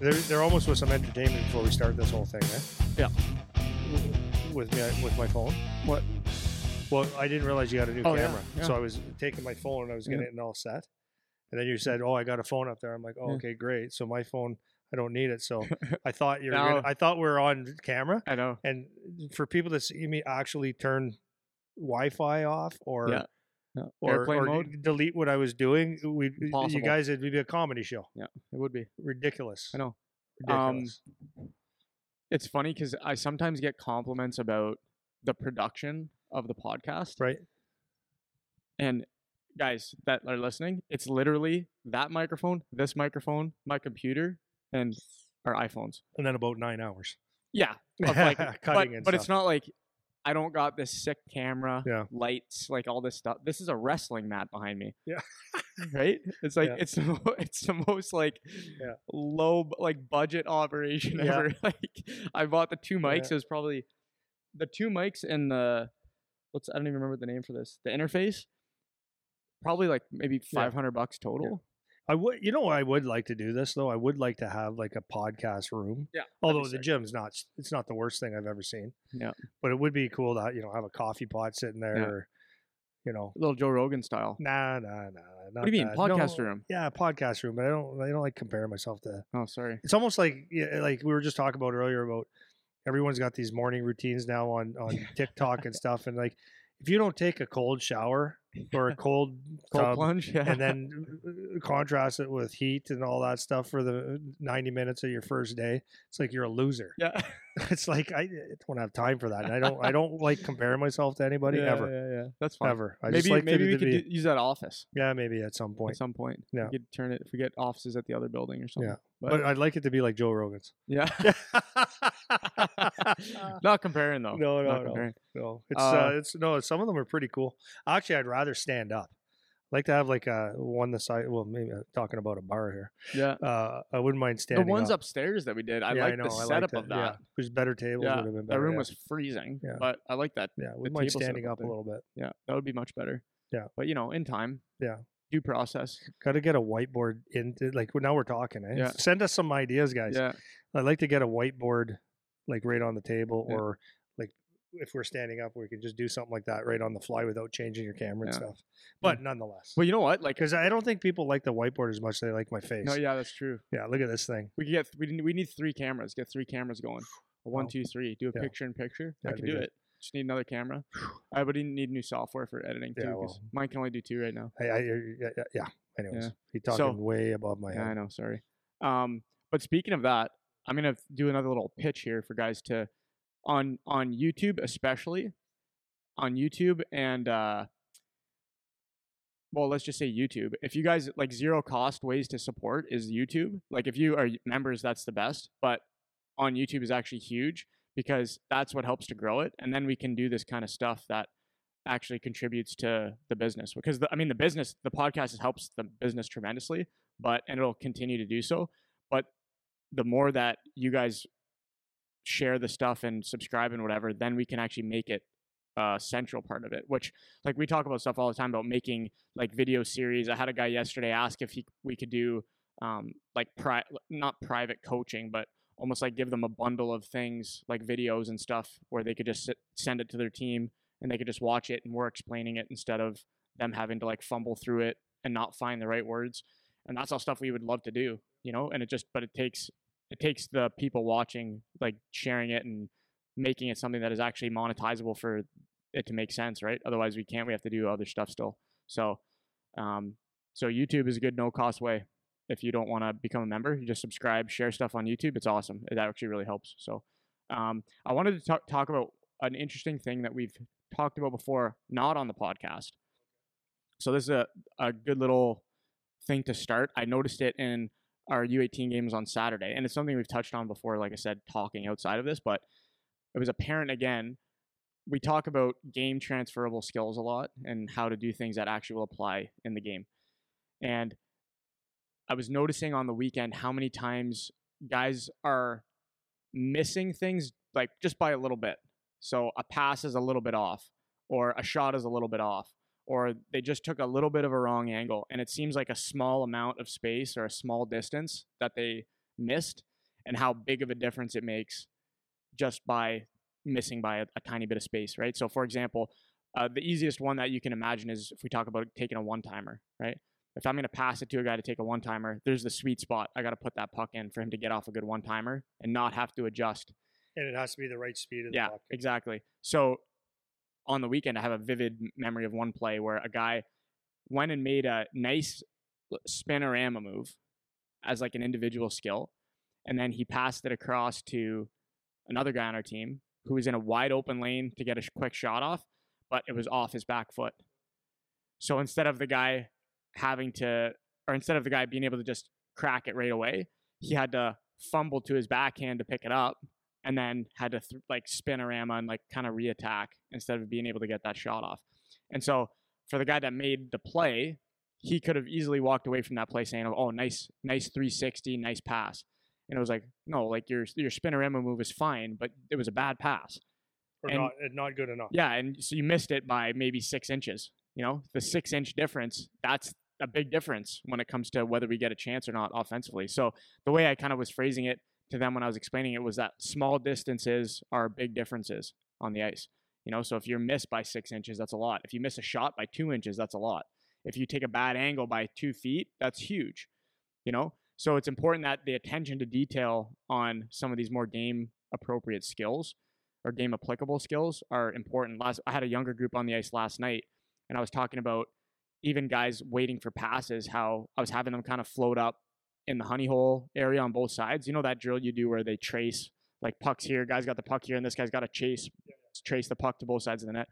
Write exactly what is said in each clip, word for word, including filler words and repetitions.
There, there almost was some entertainment before we start this whole thing, eh? Yeah. With me, with my phone. What? Well, I didn't realize you had a new Oh, yeah, camera, yeah. so I was taking my phone and I was getting Yeah. it all set, and then you said, "Oh, I got a phone up there." I'm like, "Oh, Yeah. okay, great." So my phone, I don't need it. So I thought you were. No. Gonna, I thought we were on camera, I know. and for people to see me actually turn Wi-Fi off or Yeah. Yeah. or, Airplane or mode. delete what I was doing, we you Impossible. guys, it'd be a comedy show. Yeah, it would be. Ridiculous. I know. Ridiculous. Um, it's funny because I sometimes get compliments about the production of the podcast. Right. And guys that are listening, it's literally that microphone, this microphone, my computer, and our iPhones. And then about nine hours. Yeah. Of like, Cutting but and but stuff. it's not like I don't got this sick camera, Yeah. lights, like all this stuff. This is a wrestling mat behind me. Yeah. Right? It's like Yeah. it's the mo- it's the most like Yeah. low like budget operation Yeah. ever. Like I bought the two mics. Yeah. It was probably the two mics and the what's I don't even remember the name for this. The interface. Probably like maybe Yeah. five hundred bucks total. I would, you know, I would like to do this though. I would like to have like a podcast room. Yeah. Although that'd the be sick. gym's not, it's not the worst thing I've ever seen. Yeah. But it would be cool to, you know, have a coffee pot sitting there, Yeah. or, you know, A little Joe Rogan style. nah, nah, nah. Not What do you mean? that. Podcast No, room. Yeah, podcast room. But I don't, I don't like comparing myself to. Oh, sorry. It's almost like, yeah, like we were just talking about earlier about everyone's got these morning routines now on on TikTok and stuff, and like if you don't take a cold shower or a cold Cold tub, plunge. Yeah. and then uh, contrast it with heat and all that stuff for the ninety minutes of your first day, it's like you're a loser. yeah. It's like I don't have time for that. And I don't I don't like comparing myself to anybody yeah, ever. Yeah, yeah. That's fine. Ever. I maybe just like maybe to, we to could be, do, use that office yeah, maybe at some at point. some point. Yeah. We could turn it if we get offices at the other building or something. Yeah. But, But I'd like it to be like Joe Rogan's. yeah. Not comparing though. No, no, Not no. comparing. No, it's Uh, uh, it's no. Some of them are pretty cool. Actually, I'd rather stand up. I like to have like a one the side. Well, maybe I'm talking about a bar here. Yeah. Uh, I wouldn't mind The standing. ones up. upstairs that we did, I Yeah, like know, the I setup liked of it, that. Yeah. There's better tables. Yeah, would have been that better. room yeah. was freezing, Yeah. but I like that. Yeah, the wouldn't mind table setup standing up up a there. little bit. Yeah, that would be much better. Yeah. But you know, in time. Yeah. Due process. Got to get a whiteboard into like now we're talking. Eh? Yeah. Send us some ideas, guys. Yeah. I'd like to get a whiteboard like right on the table, Yeah. or like if we're standing up, we can just do something like that right on the fly without changing your camera and Yeah. stuff. But nonetheless, Well, you know what? Like, because I don't think people like the whiteboard as much as they like my face. no, yeah, that's true. Yeah, look at this thing. We could get we need we need three cameras. Get three cameras going. A one, Wow. two, three. Do a Yeah. picture in picture. I That'd can be do good. it. Just need another camera. I would need new software for editing too, Yeah, because well. mine can only do two right now. I, I, yeah, yeah, yeah. Anyways, Yeah. he's talking So- way above my Yeah, I head. know. Sorry. Um, but speaking of that, I'm gonna do another little pitch here for guys to on on YouTube, especially on YouTube and uh, well, let's just say YouTube. If you guys like zero cost ways to support is YouTube. Like if you are members, that's the best. But on YouTube is actually huge because that's what helps to grow it, and then we can do this kind of stuff that actually contributes to the business. Because the, I mean, the business, the podcast helps the business tremendously, but and it'll continue to do so. But the more that you guys share the stuff and subscribe and whatever, then we can actually make it a central part of it. Which, like, we talk about stuff all the time about making like video series. I had a guy yesterday ask if he we could do um like pri not private coaching, but almost like give them a bundle of things like videos and stuff where they could just sit, send it to their team and they could just watch it and we're explaining it instead of them having to like fumble through it and not find the right words. And that's all stuff we would love to do, you know, and it just, but it takes, it takes the people watching, like sharing it and making it something that is actually monetizable for it to make sense, right? Otherwise we can't, we have to do other stuff still. So, um, so YouTube is a good no cost way. If you don't want to become a member, you just subscribe, share stuff on YouTube. It's awesome. It actually really helps. So, um, I wanted to talk, talk about an interesting thing that we've talked about before, not on the podcast. So this is a, a good little thing to start. I noticed it in our U eighteen games on Saturday, and it's something we've touched on before, like I said, talking outside of this, but it was apparent again. We talk about game transferable skills a lot and how to do things that actually will apply in the game. And I was noticing on the weekend how many times guys are missing things like just by a little bit. So a pass is a little bit off, or a shot is a little bit off, or they just took a little bit of a wrong angle. And it seems like a small amount of space or a small distance that they missed and how big of a difference it makes just by missing by a, a tiny bit of space, right? So, for example, uh, the easiest one that you can imagine is if we talk about taking a one-timer, right? If I'm going to pass it to a guy to take a one-timer, there's the sweet spot. I got to put that puck in for him to get off a good one-timer and not have to adjust. And it has to be the right speed of the yeah, puck. exactly. So on the weekend, I have a vivid memory of one play where a guy went and made a nice spinorama move as like an individual skill. And then he passed it across to another guy on our team who was in a wide open lane to get a quick shot off, but it was off his back foot. So instead of the guy having to, or instead of the guy being able to just crack it right away, he had to fumble to his backhand to pick it up and then had to th- like spinorama and like kind of reattack instead of being able to get that shot off. And so for the guy that made the play, he could have easily walked away from that play saying, oh, nice, nice three sixty, nice pass. And it was like, no, like your your spinorama move is fine, but it was a bad pass. Or and, not, not good enough. Yeah, and so you missed it by maybe six inches. You know, the six-inch difference, that's a big difference when it comes to whether we get a chance or not offensively. So the way I kind of was phrasing it to them when I was explaining it was that small distances are big differences on the ice. You know, so if you're missed by six inches, that's a lot. If you miss a shot by two inches, that's a lot. If you take a bad angle by two feet, that's huge. You know, so it's important that the attention to detail on some of these more game appropriate skills or game applicable skills are important. Last, I had a younger group on the ice last night, and I was talking about even guys waiting for passes, how I was having them kind of float up in the honey hole area on both sides. You know that drill you do where they trace, like pucks here, guys got the puck here, and this guy's got to chase, trace the puck to both sides of the net.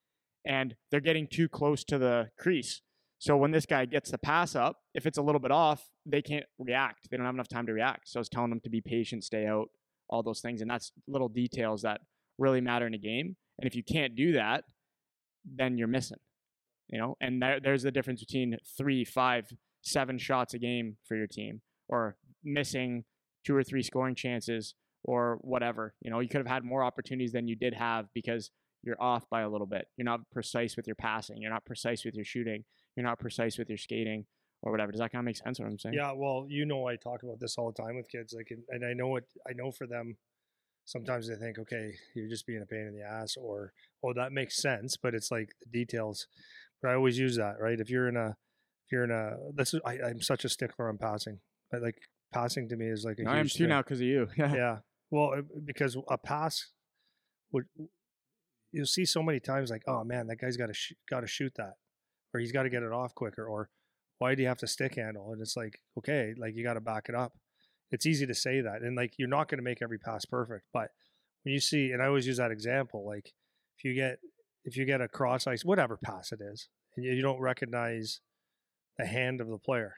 And they're getting too close to the crease. So when this guy gets the pass up, if it's a little bit off, they can't react. They don't have enough time to react. So I was telling them to be patient, stay out, all those things. And that's little details that really matter in a game. And if you can't do that, then you're missing, you know, and there, there's the difference between three, five, seven shots a game for your team or missing two or three scoring chances or whatever. You know, you could have had more opportunities than you did have because you're off by a little bit. You're not precise with your passing. You're not precise with your shooting. You're not precise with your skating or whatever. Does that kind of make sense what I'm saying? Yeah, well, you know, I talk about this all the time with kids. Like, and, and I know it, I know for them, sometimes they think, okay, you're just being a pain in the ass, or, oh, that makes sense, but it's like the details. But I always use that, right? If you're in a, if you're in a, this is, I, I'm such a stickler on passing. I, like passing to me is like a no, huge I am too thing. now because of you. Yeah. Yeah. Well, because a pass would, you'll see so many times like, oh man, that guy's got to sh- got to shoot that, or he's got to get it off quicker, or why do you have to stick handle? And it's like, okay, like you got to back it up. It's easy to say that, and like you're not going to make every pass perfect, but when you see, and I always use that example, like if you get if you get a cross ice, whatever pass it is, and you, you don't recognize the hand of the player,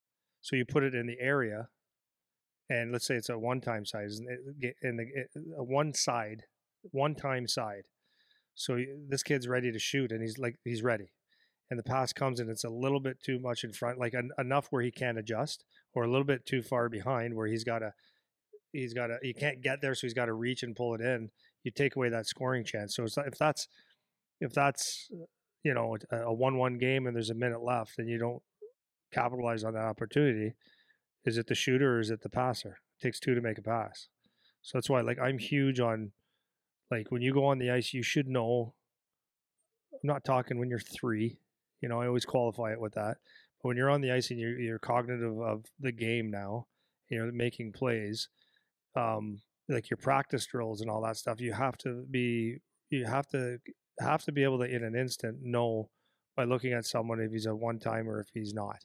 so you put it in the area, and let's say it's a one-time side, in the a one side, one-time side. So this kid's ready to shoot, and he's like, he's ready. And the pass comes and it's a little bit too much in front, like en- enough where he can't adjust, or a little bit too far behind where he's got to, he's got to, he can't get there. So he's got to reach and pull it in. You take away that scoring chance. So it's like, if that's, if that's, you know, a one-one game and there's a minute left and you don't capitalize on that opportunity, is it the shooter or is it the passer? It takes two to make a pass. So that's why, like, I'm huge on, like, when you go on the ice, you should know. I'm not talking when you're three. You know, I always qualify it with that. But when you're on the ice and you're, you're cognitive of the game now, you know, making plays, um, like your practice drills and all that stuff, you have to be, you have to have to be able to, in an instant, know by looking at someone if he's a one-time or if he's not.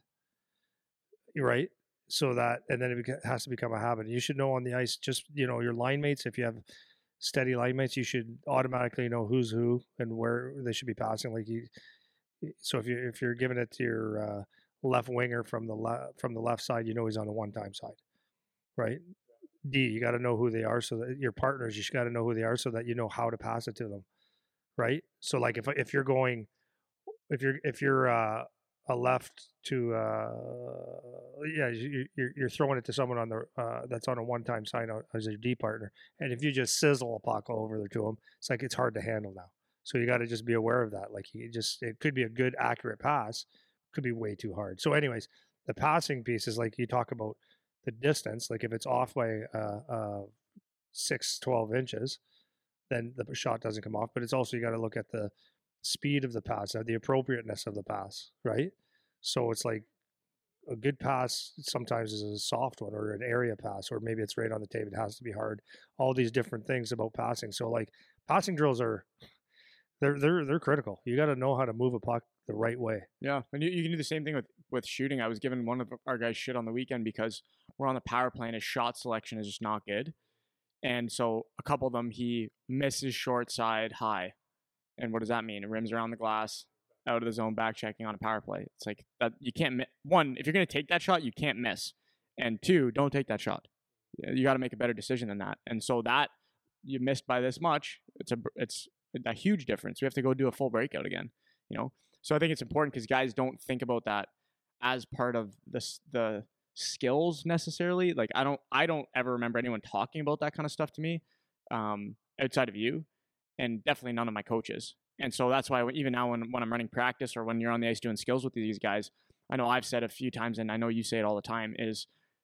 Right? So that, and then it has to become a habit. You should know on the ice, just, you know, your line mates, if you have steady line mates, you should automatically know who's who and where they should be passing. Like you, so if you if you're giving it to your uh, left winger from the left from the left side, you know he's on the one-time side, right? D, you got to know who they are, so that your partners, you got to know who they are, so that you know how to pass it to them, right? So like if if you're going, if you're if you're uh, a left to uh, yeah, you, you're you're throwing it to someone on the uh, that's on a one-time side as a D partner, and if you just sizzle a puck all over there to them, it's like it's hard to handle now. So you got to just be aware of that. Like you just, it could be a good accurate pass, could be way too hard. So anyways, the passing piece is like you talk about the distance. Like if it's off by uh, uh, six, twelve inches, then the shot doesn't come off. But it's also, you got to look at the speed of the pass, or the appropriateness of the pass, right? So it's like a good pass sometimes is a soft one, or an area pass, or maybe it's right on the tape. It has to be hard. All these different things about passing. So like passing drills are, they're they're they're critical. You got to know how to move a puck the right way. Yeah, and you, you can do the same thing with with shooting. I was giving one of our guys shit on the weekend because we're on the power play and his shot selection is just not good. And so a couple of them, he misses short side high. And what does that mean? It rims around the glass, out of the zone, back checking on a power play. It's like that. You can't miss. One, if you're going to take that shot, you can't miss. And two, don't take that shot. You got to make a better decision than that. And so that you missed by this much, it's a it's a huge difference. We have to go do a full breakout again, you know? So I think it's important because guys don't think about that as part of the the skills necessarily. Like I don't I don't ever remember anyone talking about that kind of stuff to me um, outside of you, and definitely none of my coaches. And so that's why even now when, when I'm running practice or when you're on the ice doing skills with these guys, I know I've said a few times, and I know you say it all the time, is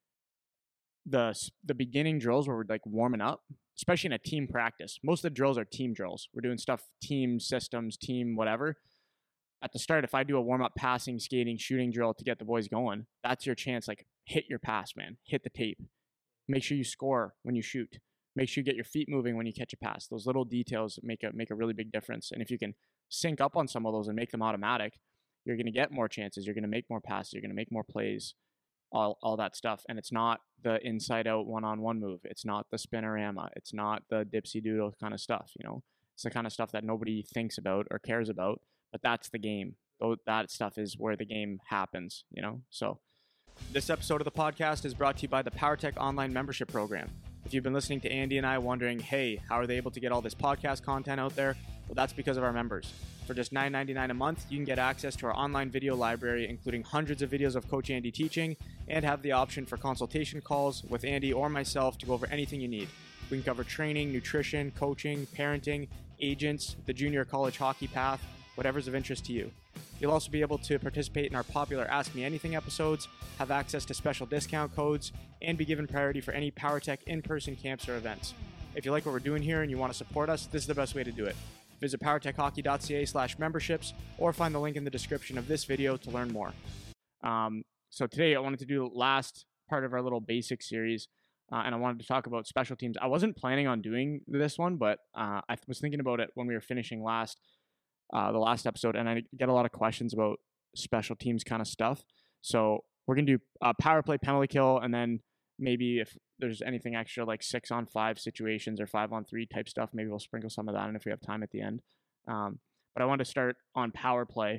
the the beginning drills where we're like warming up, especially in a team practice. Most of the drills are team drills. We're doing stuff, team systems, team whatever. At the start, if I do a warm-up passing, skating, shooting drill to get the boys going, that's your chance. Like, hit your pass, man. Hit the tape. Make sure you score when you shoot. Make sure you get your feet moving when you catch a pass. Those little details make a make a really big difference. And if you can sync up on some of those and make them automatic, you're going to get more chances. You're going to make more passes. You're going to make more plays, all all that stuff. And it's not the inside-out one-on-one move. It's not the spinorama. It's not the dipsy-doodle kind of stuff, you know. It's the kind of stuff that nobody thinks about or cares about. But that's the game. That stuff is where the game happens, you know? So this episode of the podcast is brought to you by the PowerTech Online Membership Program. If you've been listening to Andy and I wondering, hey, how are they able to get all this podcast content out there? Well, that's because of our members. For just nine ninety-nine a month, you can get access to our online video library, including hundreds of videos of Coach Andy teaching, and have the option for consultation calls with Andy or myself to go over anything you need. We can cover training, nutrition, coaching, parenting, agents, the junior college hockey path, whatever's of interest to you. You'll also be able to participate in our popular Ask Me Anything episodes, have access to special discount codes, and be given priority for any PowerTech in-person camps or events. If you like what we're doing here and you want to support us, this is the best way to do it. Visit powertechhockey.ca slash memberships or find the link in the description of this video to learn more. Um, so today I wanted to do the last part of our little basic series, uh, and I wanted to talk about special teams. I wasn't planning on doing this one, but uh, I was thinking about it when we were finishing last Uh, the last episode, and I get a lot of questions about special teams kind of stuff. So we're going to do a power play, penalty kill, and then maybe if there's anything extra like six on five situations or five on three type stuff, maybe we'll sprinkle some of that in if we have time at the end. Um, but I wanted to start on power play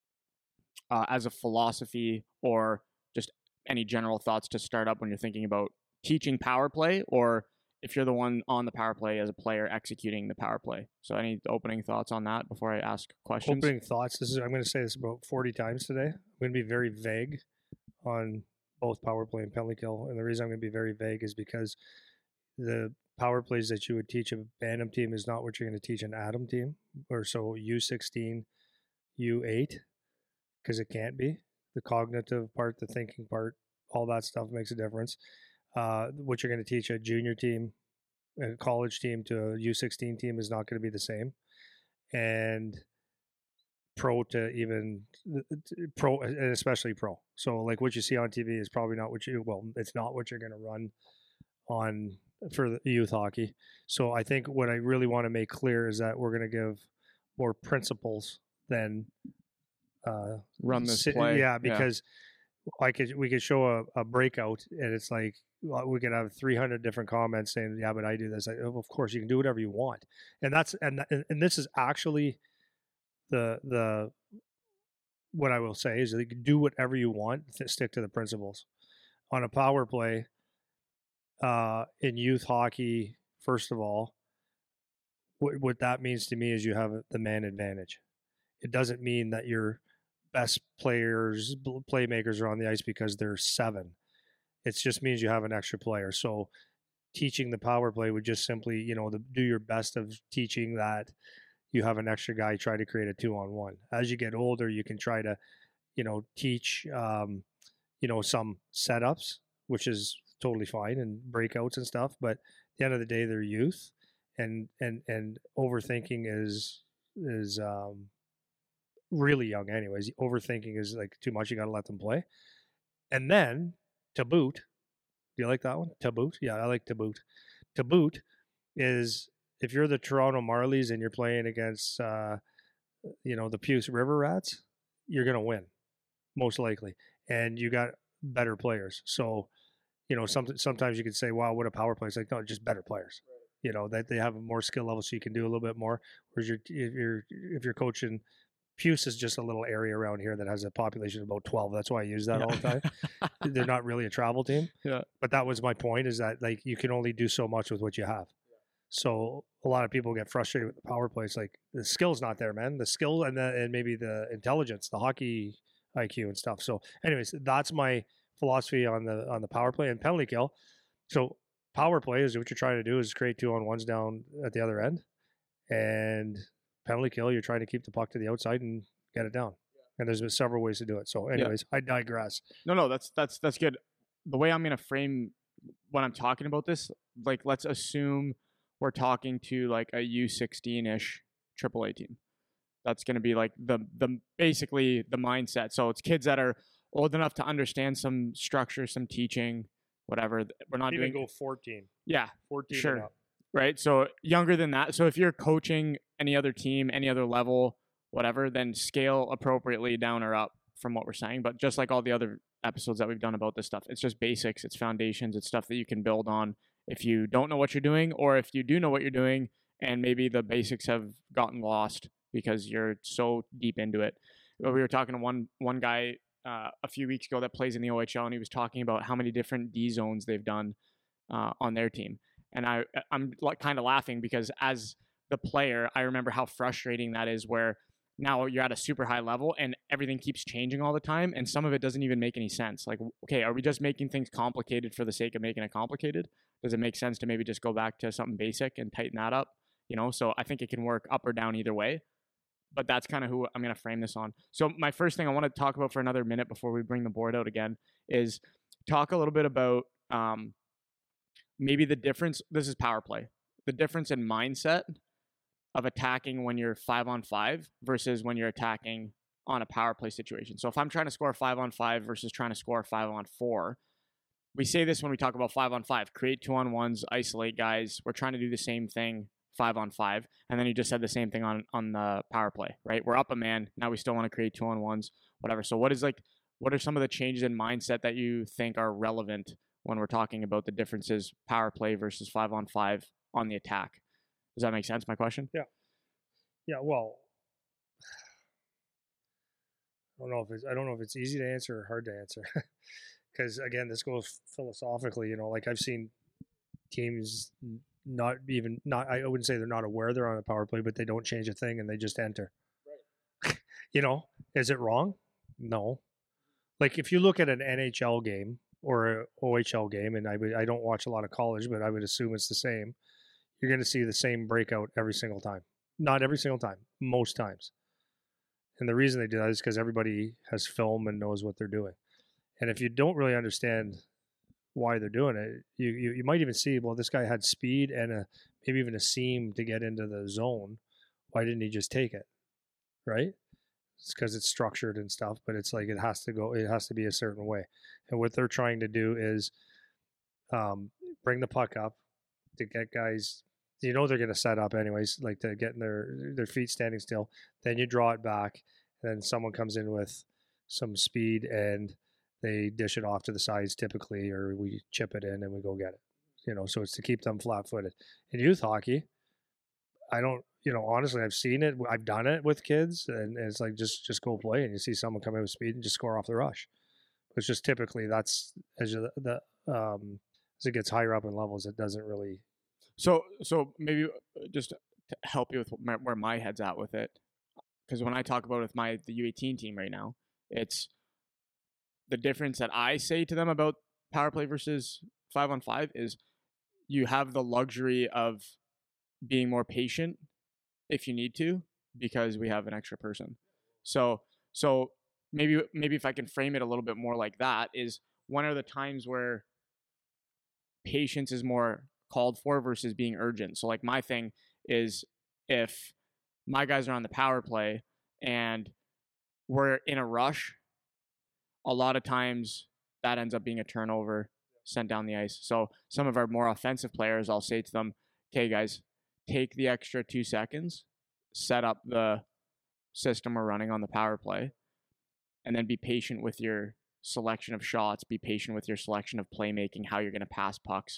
uh, as a philosophy, or just any general thoughts to start up when you're thinking about teaching power play, or if you're the one on the power play as a player executing the power play. So any opening thoughts on that before I ask questions? Opening thoughts. This is I'm going to say this about forty times today. I'm going to be very vague on both power play and penalty kill. And the reason I'm going to be very vague is because the power plays that you would teach a Bantam team is not what you're going to teach an Atom team, or so U sixteen, U eight, because it can't be. The cognitive part, the thinking part, all that stuff makes a difference. Uh, what you're going to teach a junior team, a college team to a U sixteen team is not going to be the same. And pro to even pro, and especially pro. So like what you see on T V is probably not what you, well, it's not what you're going to run on for the youth hockey. So I think what I really want to make clear is that we're going to give more principles than uh, run this sit, play. Yeah, because yeah. I could, we could show a, a breakout and it's like, we could have three hundred different comments saying, yeah, but I do this. I, of course, you can do whatever you want. And that's, and, and this is actually the, the, what I will say is that you can do whatever you want, stick to the principles. On a power play, uh, in youth hockey, first of all, what, what that means to me is you have the man advantage. It doesn't mean that your best players, playmakers are on the ice because there's seven. It just means you have an extra player. So teaching the power play would just simply, you know, the, do your best of teaching that you have an extra guy, try to create a two on one. As you get older, you can try to, you know, teach, um, you know, some setups, which is totally fine and breakouts and stuff. But at the end of the day, they're youth, and and and overthinking is is um, really young. Anyways, overthinking is like too much. You got to let them play. And then to boot, do you like that one? To boot, yeah, I like to boot. To boot is if you're the Toronto Marlies and you're playing against, uh, you know, the Puce River Rats, you're gonna win, most likely, and you got better players. So, you know, some, sometimes you could say, "Wow, what a power play!" It's like, no, just better players. You know, that they have more skill level, so you can do a little bit more. Whereas you're if you're if you're coaching. Puce is just a little area around here that has a population of about twelve. That's why I use that Yeah. all the time. They're not really a travel team. Yeah. But that was my point, is that like you can only do so much with what you have. So a lot of people get frustrated with the power play. It's like the skill's not there, man. The skill and the and maybe the intelligence, the hockey I Q and stuff. So anyways, that's my philosophy on the on the power play and penalty kill. So power play is what you're trying to do is create two on ones down at the other end. And penalty kill, you're trying to keep the puck to the outside and get it down. And there's been several ways to do it. So anyways, yeah. I digress. No, no, that's that's that's good. The way I'm going to frame when I'm talking about this, like let's assume we're talking to like a U sixteen-ish triple A team. That's going to be like the the basically the mindset. So it's kids that are old enough to understand some structure, some teaching, whatever. We're not Even doing go fourteen. Yeah, fourteen sure. and up. Right? So younger than that. So if you're coaching any other team, any other level, whatever, then scale appropriately down or up from what we're saying. But just like all the other episodes that we've done about this stuff, it's just basics, it's foundations, it's stuff that you can build on if you don't know what you're doing, or if you do know what you're doing and maybe the basics have gotten lost because you're so deep into it. We were talking to one one guy uh, a few weeks ago that plays in the O H L, and he was talking about how many different D zones they've done uh, on their team. And I, I'm like kind of laughing because as the player, I remember how frustrating that is, where now you're at a super high level and everything keeps changing all the time. And some of it doesn't even make any sense. Like, okay, are we just making things complicated for the sake of making it complicated? Does it make sense to maybe just go back to something basic and tighten that up? You know, so I think it can work up or down either way. But that's kind of who I'm going to frame this on. So my first thing I want to talk about for another minute before we bring the board out again is talk a little bit about um, maybe the difference. This is power play. The difference in mindset of attacking when you're five on five versus when you're attacking on a power play situation. So if I'm trying to score five on five versus trying to score five on four, we say this when we talk about five on five, create two on ones, isolate guys. We're trying to do the same thing five on five. And then you just said the same thing on, on the power play, right? We're up a man. Now we still want to create two on ones, whatever. So what is like, what are some of the changes in mindset that you think are relevant when we're talking about the differences power play versus five on five on the attack? Does that make sense, my question? Yeah. Yeah, well, I don't know if it's I don't know if it's easy to answer or hard to answer. Because again, this goes philosophically, you know, like I've seen teams not even not I wouldn't say they're not aware they're on a power play, but they don't change a thing and they just enter. Right. You know, is it wrong? No. Like if you look at an N H L game or a O H L game, and I would, I don't watch a lot of college, but I would assume it's the same. You're going to see the same breakout every single time. Not every single time, most times. And the reason they do that is because everybody has film and knows what they're doing. And if you don't really understand why they're doing it, you, you, you might even see, well, this guy had speed and a, maybe even a seam to get into the zone. Why didn't he just take it? Right? It's because it's structured and stuff, but it's like it has to go, it has to be a certain way. And what they're trying to do is um, bring the puck up to get guys, you know, they're going to set up anyways, like to get in their, their feet standing still. Then you draw it back, and then someone comes in with some speed and they dish it off to the sides typically, or we chip it in and we go get it. You know, so it's to keep them flat-footed. In youth hockey, I don't, you know, honestly, I've seen it. I've done it with kids, and it's like just just go play, and you see someone come in with speed and just score off the rush. It's just typically that's as you, the um, as it gets higher up in levels, it doesn't really. So so maybe just to help you with my, where my head's at with it, because when I talk about it with my the U eighteen team right now, it's the difference that I say to them about power play versus five on five is you have the luxury of being more patient if you need to, because we have an extra person. So so maybe maybe if I can frame it a little bit more like that is, when are the times where patience is more called for versus being urgent. So like my thing is, if my guys are on the power play and we're in a rush, a lot of times that ends up being a turnover sent down the ice. So some of our more offensive players, I'll say to them, okay, guys, take the extra two seconds, set up the system we're running on the power play, and then be patient with your selection of shots, be patient with your selection of playmaking, how you're going to pass pucks.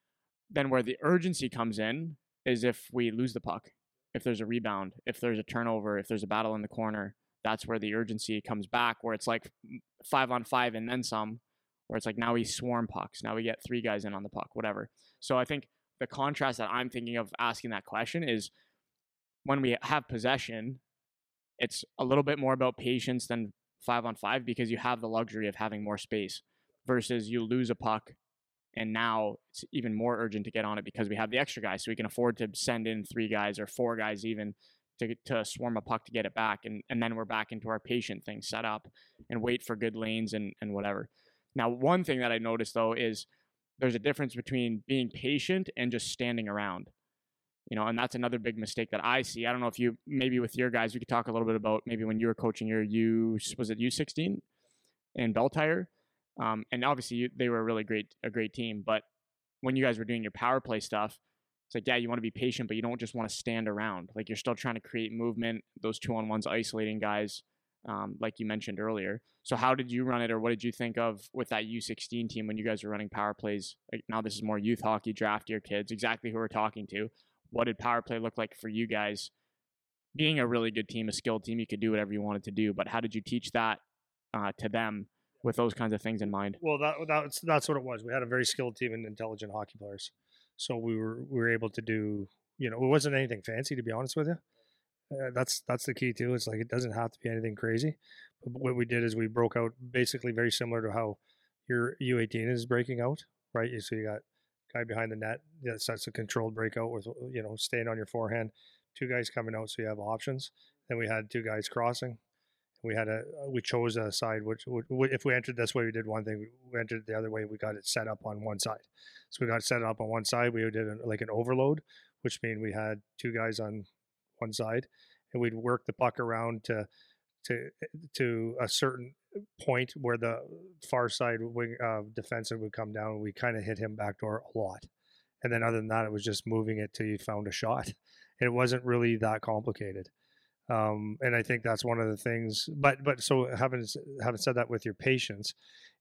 Then where the urgency comes in is if we lose the puck, if there's a rebound, if there's a turnover, if there's a battle in the corner, that's where the urgency comes back, where it's like five on five and then some, where it's like now we swarm pucks, now we get three guys in on the puck, whatever. So I think the contrast that I'm thinking of asking that question is when we have possession, it's a little bit more about patience than five on five because you have the luxury of having more space versus you lose a puck and now it's even more urgent to get on it because we have the extra guys, so we can afford to send in three guys or four guys even to to swarm a puck to get it back, and, and then we're back into our patient thing, set up and wait for good lanes and, and whatever. Now, one thing that I noticed though is there's a difference between being patient and just standing around. You know, and that's another big mistake that I see. I don't know if you, maybe with your guys, we could talk a little bit about maybe when you were coaching your U, was it U sixteen in Bell Tire? Um, and obviously you, they were a really great, a great team. But when you guys were doing your power play stuff, it's like, yeah, you want to be patient, but you don't just want to stand around. Like you're still trying to create movement, those two on ones, isolating guys, um, like you mentioned earlier. So how did you run it, or what did you think of with that U sixteen team when you guys were running power plays? Like now this is more youth hockey, draft year kids, exactly who we're talking to. What did power play look like for you guys? Being a really good team, a skilled team, you could do whatever you wanted to do, but how did you teach that uh, to them with those kinds of things in mind? Well, that that's that's what it was. We had a very skilled team and intelligent hockey players, so we were we were able to do. You know, it wasn't anything fancy, to be honest with you. Uh, that's that's the key too. It's like it doesn't have to be anything crazy. But what we did is we broke out basically very similar to how your U eighteen is breaking out, right? So you got guy behind the net. That's that's a controlled breakout with, you know, staying on your forehand. Two guys coming out, so you have options. Then we had two guys crossing. We had a we chose a side which, which if we entered this way, we did one thing. We entered the other way, we got it set up on one side. So we got it set up on one side. We did a, like an overload, which means we had two guys on one side, and we'd work the puck around to to to a certain point where the far side wing uh, defensive would come down. And we kind of hit him backdoor a lot, and then other than that, it was just moving it till you found a shot. And it wasn't really that complicated. Um, and I think that's one of the things. But but so having having said that, with your patience,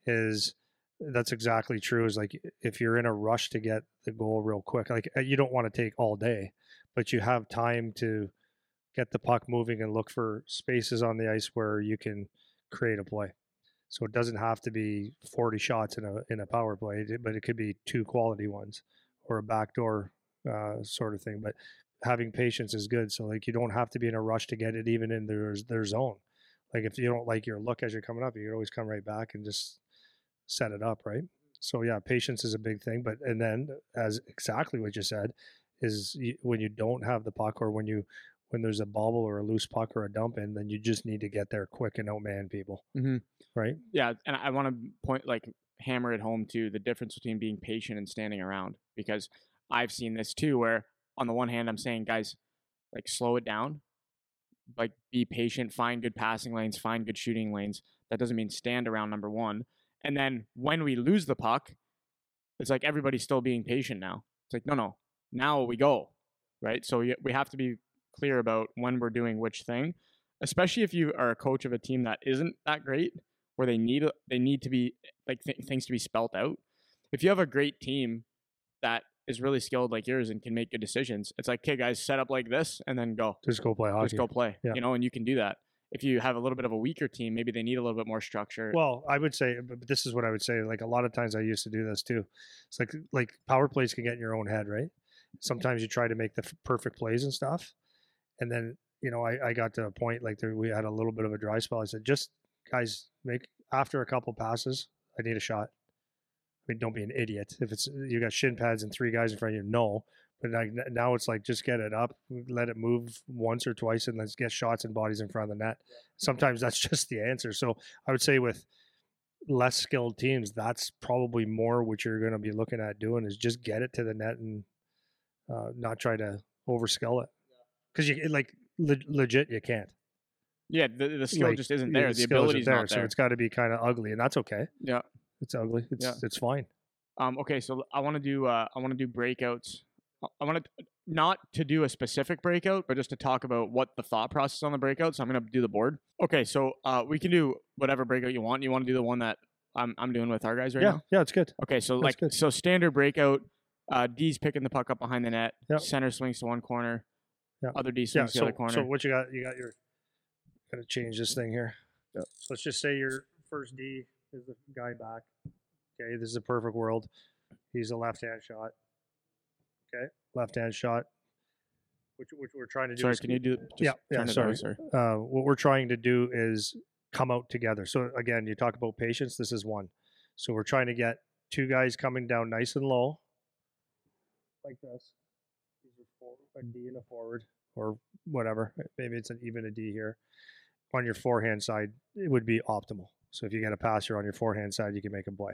is that's exactly true. Is like if you're in a rush to get the goal real quick, like you don't want to take all day, but you have time to get the puck moving and look for spaces on the ice where you can create a play. So it doesn't have to be forty shots in a in a power play, but it could be two quality ones or a backdoor uh, sort of thing. But having patience is good. So like you don't have to be in a rush to get it even in their their zone. Like if you don't like your look as you're coming up, you can always come right back and just set it up, right? So yeah, patience is a big thing. But and then as exactly what you said is you, when you don't have the puck, or when you when there's a bobble or a loose puck or a dump in, then you just need to get there quick and outman people, mm-hmm. right? Yeah, and I want to point like hammer it home to the difference between being patient and standing around, because I've seen this too, where on the one hand, I'm saying, guys, like slow it down, like be patient, find good passing lanes, find good shooting lanes. That doesn't mean stand around, number one. And then when we lose the puck, it's like everybody's still being patient now. It's like, no, no, now we go, right? So we have to be clear about when we're doing which thing, especially if you are a coach of a team that isn't that great, where they need they need to be like th- things to be spelt out. If you have a great team that is really skilled like yours and can make good decisions, it's like, okay, guys, set up like this and then go. Just go play hockey. Just go play. Yeah. You know, and you can do that. If you have a little bit of a weaker team, maybe they need a little bit more structure. Well, I would say, but this is what I would say. Like a lot of times I used to do this too. It's like, like power plays can get in your own head, right? Sometimes you try to make the f- perfect plays and stuff. And then, you know, I, I got to a point like there, we had a little bit of a dry spell. I said, just guys, make after a couple passes, I need a shot. I mean, don't be an idiot. If it's you got shin pads and three guys in front of you, no. But like now it's like just get it up, let it move once or twice, and let's get shots and bodies in front of the net. Sometimes that's just the answer. So I would say with less skilled teams, that's probably more what you're going to be looking at doing is just get it to the net and uh, not try to overskill it. Because you like le- legit, you can't. Yeah, the, the skill Like, just isn't yeah, there. the The skill isn't ability's there, not so there. it's got to be kind of ugly, and that's okay. Yeah. It's ugly. It's Yeah. it's fine. Um. Okay. So I want to do. Uh. I want to do breakouts. I- I want to not to do a specific breakout, but just to talk about what the thought process on the breakout. So I'm gonna do the board. Okay. So uh, we can do whatever breakout you want. You want to do the one that I'm I'm doing with our guys right Yeah, now. yeah, it's good. Okay. So That's like good. so standard breakout. Uh, D's picking the puck up behind the net. Yep. Center swings to one corner. Yep. Other D Yeah. swings to the So other corner. so what you got? You got your. Got to change this thing here. Yep. So let's just say your first D is the guy back. Okay, this is a perfect world. He's a left-hand shot. Okay, left-hand shot. Which which we're trying to do. Sorry, is- can you do? Just yeah, yeah. turn it Sorry. down, sir. Uh, what we're trying to do is come out together. So again, you talk about patience. This is one. So we're trying to get two guys coming down nice and low, like this. These are forward, a D and a forward, or whatever. Maybe it's an even a D here. On your forehand side, it would be optimal. So if you get a passer on your forehand side, you can make a play.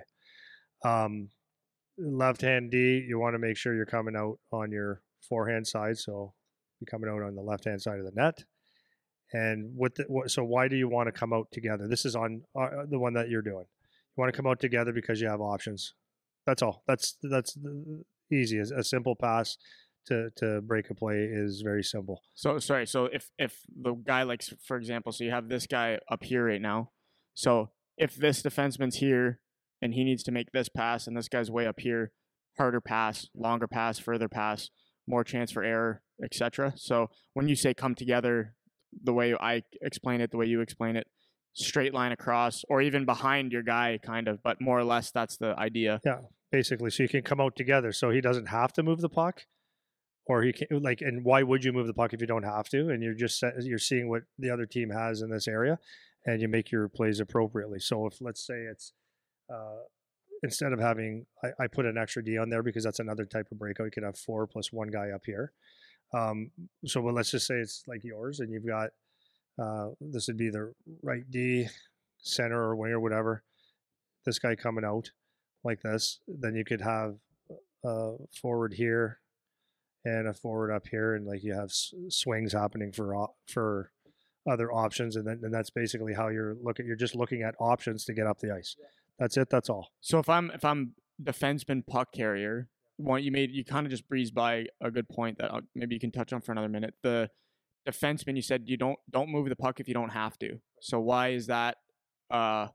Um, left-hand D, you want to make sure you're coming out on your forehand side. So you're coming out on the left-hand side of the net. And what, the, what so why do you want to come out together? This is on uh, the one that you're doing. You want to come out together because you have options. That's all. That's that's easy. A simple pass to to break a play is very simple. So sorry. So if if the guy like for example, so you have this guy up here right now. So if this defenseman's here and he needs to make this pass, and this guy's way up here, harder pass, longer pass, further pass, more chance for error, et cetera. So when you say come together, the way I explain it, the way you explain it, straight line across, or even behind your guy, kind of, but more or less that's the idea. Yeah, basically. So you can come out together, so he doesn't have to move the puck, or he can like. And why would you move the puck if you don't have to? And you're just set, you're seeing what the other team has in this area, and you make your plays appropriately. So if let's say it's uh, instead of having, I, I put an extra D on there because that's another type of breakout. You could have four plus one guy up here. Um, so well, let's just say it's like yours, and you've got uh, this would be the right D, center or winger, whatever. This guy coming out like this, then you could have a forward here and a forward up here, and like you have s- swings happening for for other options, and then and that's basically how you're looking. You're just looking at options to get up the ice. That's it. That's all. So if I'm if I'm defenseman puck carrier, one you made you kind of just breezed by a good point that I'll, maybe you can touch on for another minute. The defenseman, you said you don't don't move the puck if you don't have to. So why is that? Uh,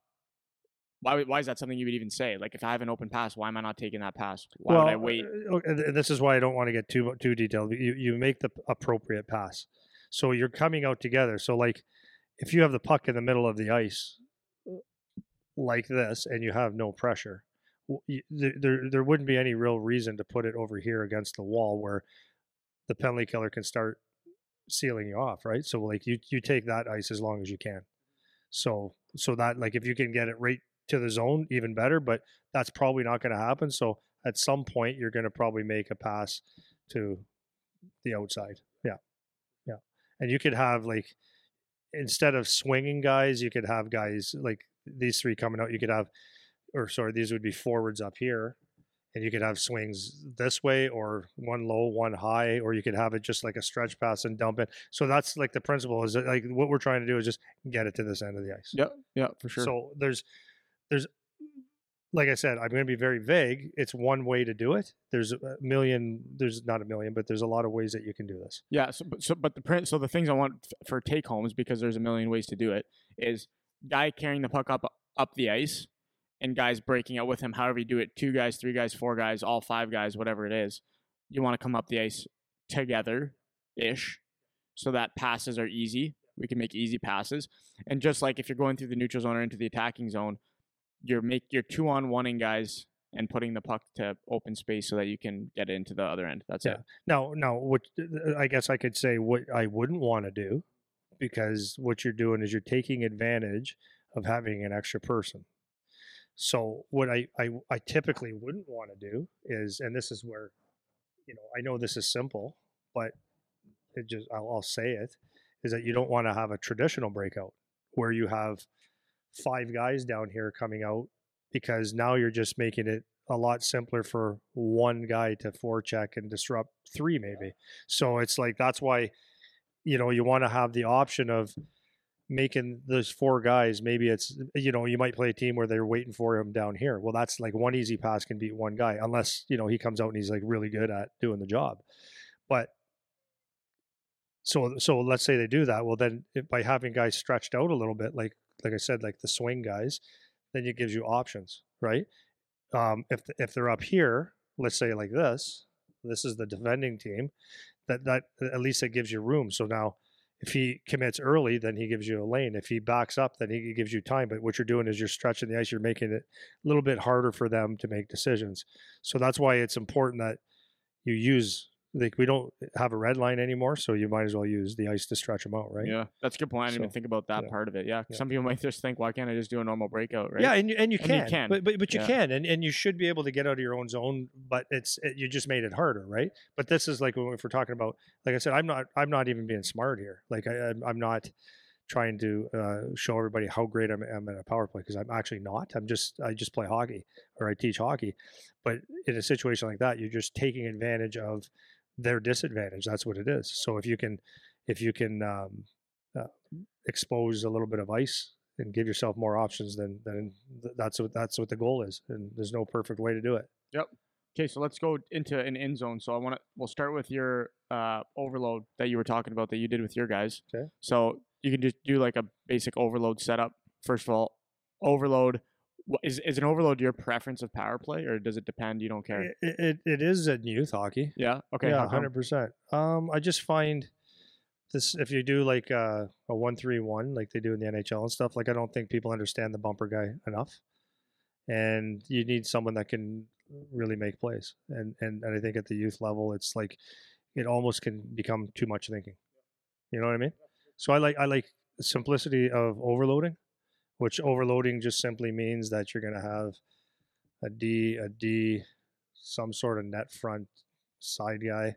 why why is that something you would even say? Like if I have an open pass, why am I not taking that pass? Why well, would I wait? uh, okay, and this is why I don't want to get too too detailed. You you make the appropriate pass, so you're coming out together. So like, if you have the puck in the middle of the ice, like this, and you have no pressure, w- you- there there there wouldn't be any real reason to put it over here against the wall where the penalty killer can start sealing you off, right? So like you you take that ice as long as you can. So so that like if you can get it right to the zone, even better. But that's probably not going to happen. So at some point, you're going to probably make a pass to the outside. Yeah, yeah. And you could have like instead of swinging guys, you could have guys like these three coming out. You could have, or sorry, these would be forwards up here. And you could have swings this way or one low, one high, or you could have it just like a stretch pass and dump it. So that's like the principle is that like what we're trying to do is just get it to this end of the ice. Yeah, yeah, for sure. So there's, there's, like I said, I'm going to be very vague. It's one way to do it. There's a million, there's not a million, but there's a lot of ways that you can do this. Yeah. So, but, so, but the print. So the things I want f- for take homes, because there's a million ways to do it, is guy carrying the puck up up the ice, and guys breaking out with him. However you do it, two guys, three guys, four guys, all five guys, whatever it is. You want to come up the ice together, ish, so that passes are easy. We can make easy passes, and just like if you're going through the neutral zone or into the attacking zone, you're make you're two on one-ing guys and putting the puck to open space so that you can get into the other end. That's Yeah. it. Now, now, what I guess I could say what I wouldn't want to do, because what you're doing is you're taking advantage of having an extra person. So what I, I, I typically wouldn't want to do is, and this is where, you know, I know this is simple, but it just I'll, I'll say it, is that you don't want to have a traditional breakout where you have five guys down here coming out, because now you're just making it a lot simpler for one guy to forecheck and disrupt three maybe. So it's like, that's why, you know, you want to have the option of making those four guys. Maybe it's, you know, you might play a team where they're waiting for him down here. Well, that's like one easy pass can beat one guy, unless, you know, he comes out and he's like really good at doing the job. But so, so let's say they do that. Well, then it, by having guys stretched out a little bit, like, like I said, like the swing guys, then it gives you options, right? Um, if, if they're up here, let's say like this, this is the defending team, that, that at least it gives you room. So now, if he commits early, then he gives you a lane. If he backs up, then he gives you time. But what you're doing is you're stretching the ice. You're making it a little bit harder for them to make decisions. So that's why it's important that you use, like, we don't have a red line anymore, so you might as well use the ice to stretch them out, right? Yeah, that's a good point. I didn't So, even think about that yeah. part of it. Yeah, Yeah. some people might just think, why can't I just do a normal breakout, right? Yeah, and you, and you And you can, can. but but, but you Yeah. can, and, and you should be able to get out of your own zone. But it's it, you just made it harder, right? But this is like, when if we're talking about, like I said, I'm not I'm not even being smart here. Like I I'm- I'm not trying to uh, show everybody how great I'm, I'm at a power play, because I'm actually not. I'm just I just play hockey, or I teach hockey. But in a situation like that, you're just taking advantage of their disadvantage. That's what it is. So if you can if you can um, uh, expose a little bit of ice and give yourself more options, then then th- that's what that's what the goal is. And there's no perfect way to do it. Yep. Okay, so let's go into an end zone. So I want to. We'll start with your uh, overload that you were talking about that you did with your guys. Okay. So you can just do like a basic overload setup. First of all, overload. wha- Is is an overload your preference of power play, or does it depend? You don't care. It, it, it is in youth hockey. Yeah. Okay. yeah, how come? hundred percent. Um, I just find this, if you do like a, a one three one like they do in the N H L and stuff. Like, I don't think people understand the bumper guy enough, and you need someone that can really make plays. And and and I think at the youth level, it's like it almost can become too much thinking. You know what I mean? So I like I like the simplicity of overloading, which overloading just simply means that you're going to have a D, a D, some sort of net front side guy,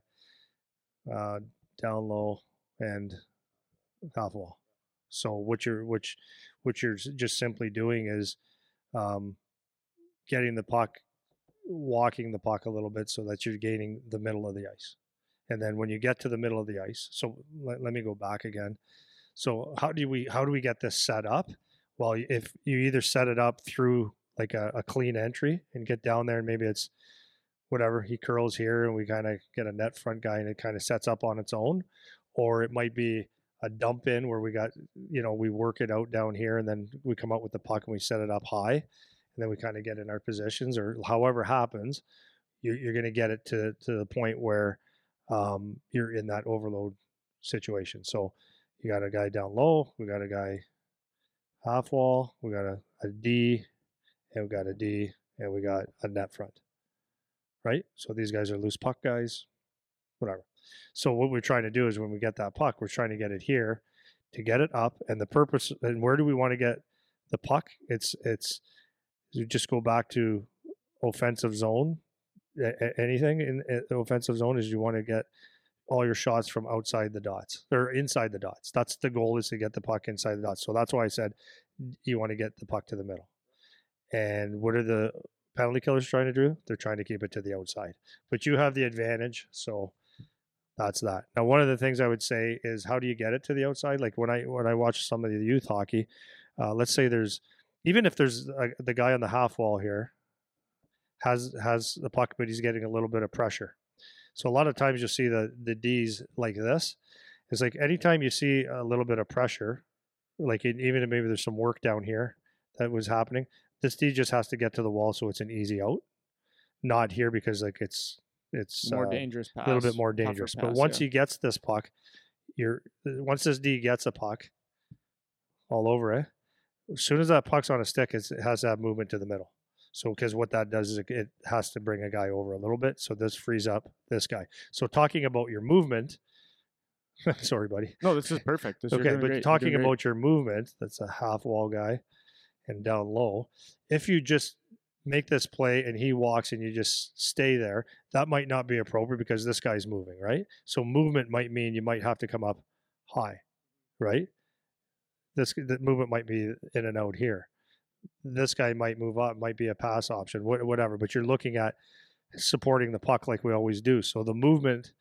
uh, down low, and half wall. So what you're which what you're s- just simply doing is um, getting the puck, walking the puck a little bit so that you're gaining the middle of the ice. And then when you get to the middle of the ice, so let, let me go back again. So how do we how do we get this set up? Well, if you either set it up through like a, a clean entry and get down there, and maybe it's whatever, he curls here and we kind of get a net front guy and it kind of sets up on its own, or it might be a dump in where we got, you know, we work it out down here and then we come out with the puck and we set it up high, and then we kind of get in our positions, or however happens, you're, you're going to get it to to the point where um, you're in that overload situation. So you got a guy down low, we got a guy half wall, we got a, a D, and we got a D, and we got a net front, right? So these guys are loose puck guys, whatever. So what we're trying to do is when we get that puck, we're trying to get it here to get it up. And the purpose, and where do we want to get the puck? It's, it's, you just go back to offensive zone. A- anything in, in the offensive zone is you want to get all your shots from outside the dots or inside the dots. That's the goal, is to get the puck inside the dots. So that's why I said you want to get the puck to the middle. And what are the penalty killers trying to do? They're trying to keep it to the outside. But you have the advantage, so that's that. Now, one of the things I would say is, how do you get it to the outside? Like when I when I watch some of the youth hockey, uh, let's say there's, even if there's a, the guy on the half wall here has has the puck, but he's getting a little bit of pressure. So a lot of times you'll see the the D's like this. It's like anytime you see a little bit of pressure, like it, even if maybe there's some work down here that was happening, this D just has to get to the wall so it's an easy out. Not here, because like it's it's More uh, dangerous pass. a little bit more tougher dangerous. But pass, once yeah. he gets this puck, you're once this D gets a puck all over it, as soon as that puck's on a stick, it's, it has to have movement to the middle. So because what that does is it, it has to bring a guy over a little bit. So this frees up this guy. So talking about your movement, sorry, buddy. No, this is perfect. This, you're Okay, doing but great. You're talking doing great. about your movement, that's a half wall guy and down low. If you just make this play and he walks and you just stay there, that might not be appropriate because this guy's moving, right? So movement might mean you might have to come up high, right? this the movement might be in and out here. This guy might move up, might be a pass option, whatever. But you're looking at supporting the puck like we always do. So the movement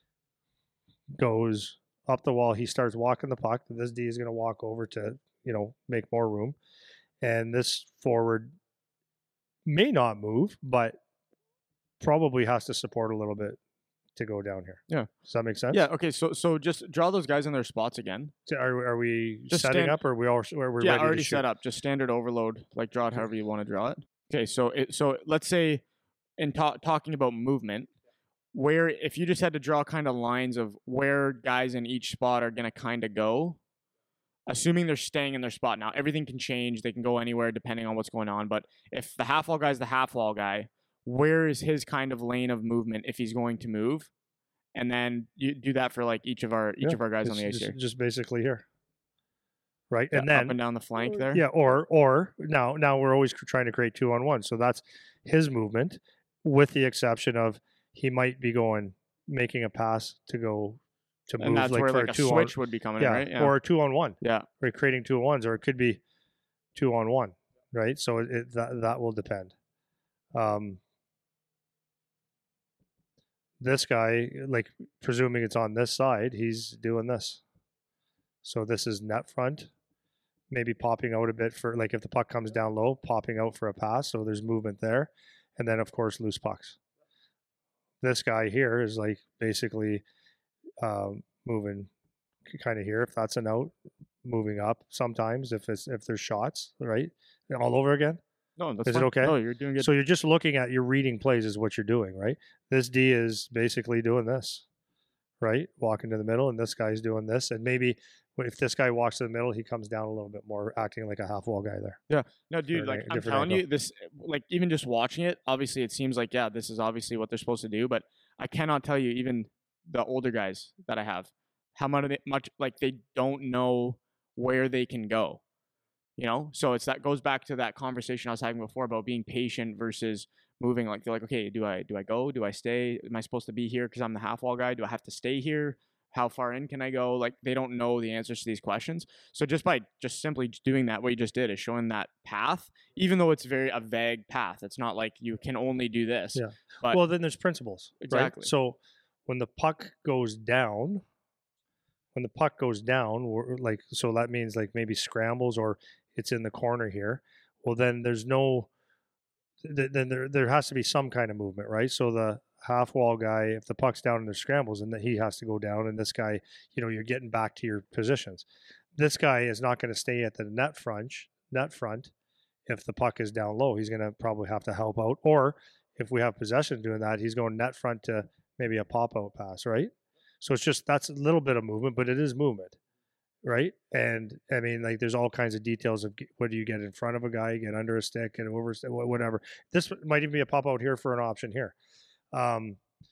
goes up the wall. He starts walking the puck. This D is going to walk over to, you know, make more room. And this forward may not move, but probably has to support a little bit to go down here. Yeah. Does that make sense? Yeah. Okay. So so just draw those guys in their spots again. So are, are we Just setting stand- up, or are we all are we yeah, ready already to shoot? set up. Just standard overload. Like draw it however you want to draw it. Okay. So it so let's say in ta- talking about movement, where if you just had to draw kind of lines of where guys in each spot are gonna kind of go, assuming they're staying in their spot. Now everything can change. They can go anywhere depending on what's going on. But if the half wall guy is the half wall guy, where is his kind of lane of movement if he's going to move? And then you do that for like each of our each Yeah, of our guys on it's the ice just, here. just basically here, right? Yeah, And then up and down the flank there. yeah, or or now now we're always cr- trying to create two on one. So that's his movement, with the exception of he might be going making a pass to go to move And that's like where for like a a two switch on, would be coming yeah, in, right? Yeah. or a two on one. yeah. We're creating two on ones, or it could be two on one, right? So it, it that that will depend. Um, this guy, like presuming it's on this side, he's doing this. So this is net front, maybe popping out a bit for like if the puck comes down low, popping out for a pass. So there's movement there, and then of course loose pucks. This guy here is like basically um, moving kind of here if that's an out, moving up sometimes if it's if there's shots, right? All over again. No, that's Is it fine. okay? No, you're doing good. So you're just looking at your reading plays is what you're doing, right? This D is basically doing this, right? Walking to the middle, and this guy's doing this, and maybe if this guy walks to the middle, he comes down a little bit more, acting like a half wall guy there. no, dude, for like a I'm different telling angle. you, this like even just watching it, obviously it seems like yeah, this is obviously what they're supposed to do, but I cannot tell you even the older guys that I have how much they, much like they don't know where they can go. You know, so it's that goes back to that conversation I was having before about being patient versus moving. Like they're like, okay, do I do I go? Do I stay? Am I supposed to be here because I'm the half wall guy? Do I have to stay here? How far in can I go? Like they don't know the answers to these questions. So just by just simply doing that, what you just did is showing that path, even though it's very a vague path. It's not like you can only do this. Yeah. But Well, then there's principles, Exactly. right? So when the puck goes down, when the puck goes down, we're like so that means like maybe scrambles or it's in the corner here. Well, then there's no, th- then there there has to be some kind of movement, right? So the half wall guy, if the puck's down and there's scrambles, and then he has to go down, and this guy, you know, you're getting back to your positions. This guy is not going to stay at the net front, net front, if the puck is down low. He's going to probably have to help out, or if we have possession doing that, he's going net front to maybe a pop out pass, right? So it's just that's a little bit of movement, but it is movement, right? And I mean, like, there's all kinds of details of g- what do you get in front of a guy, get under a stick, and over a stick, wha- whatever. This might even be a pop out here for an option here. Um,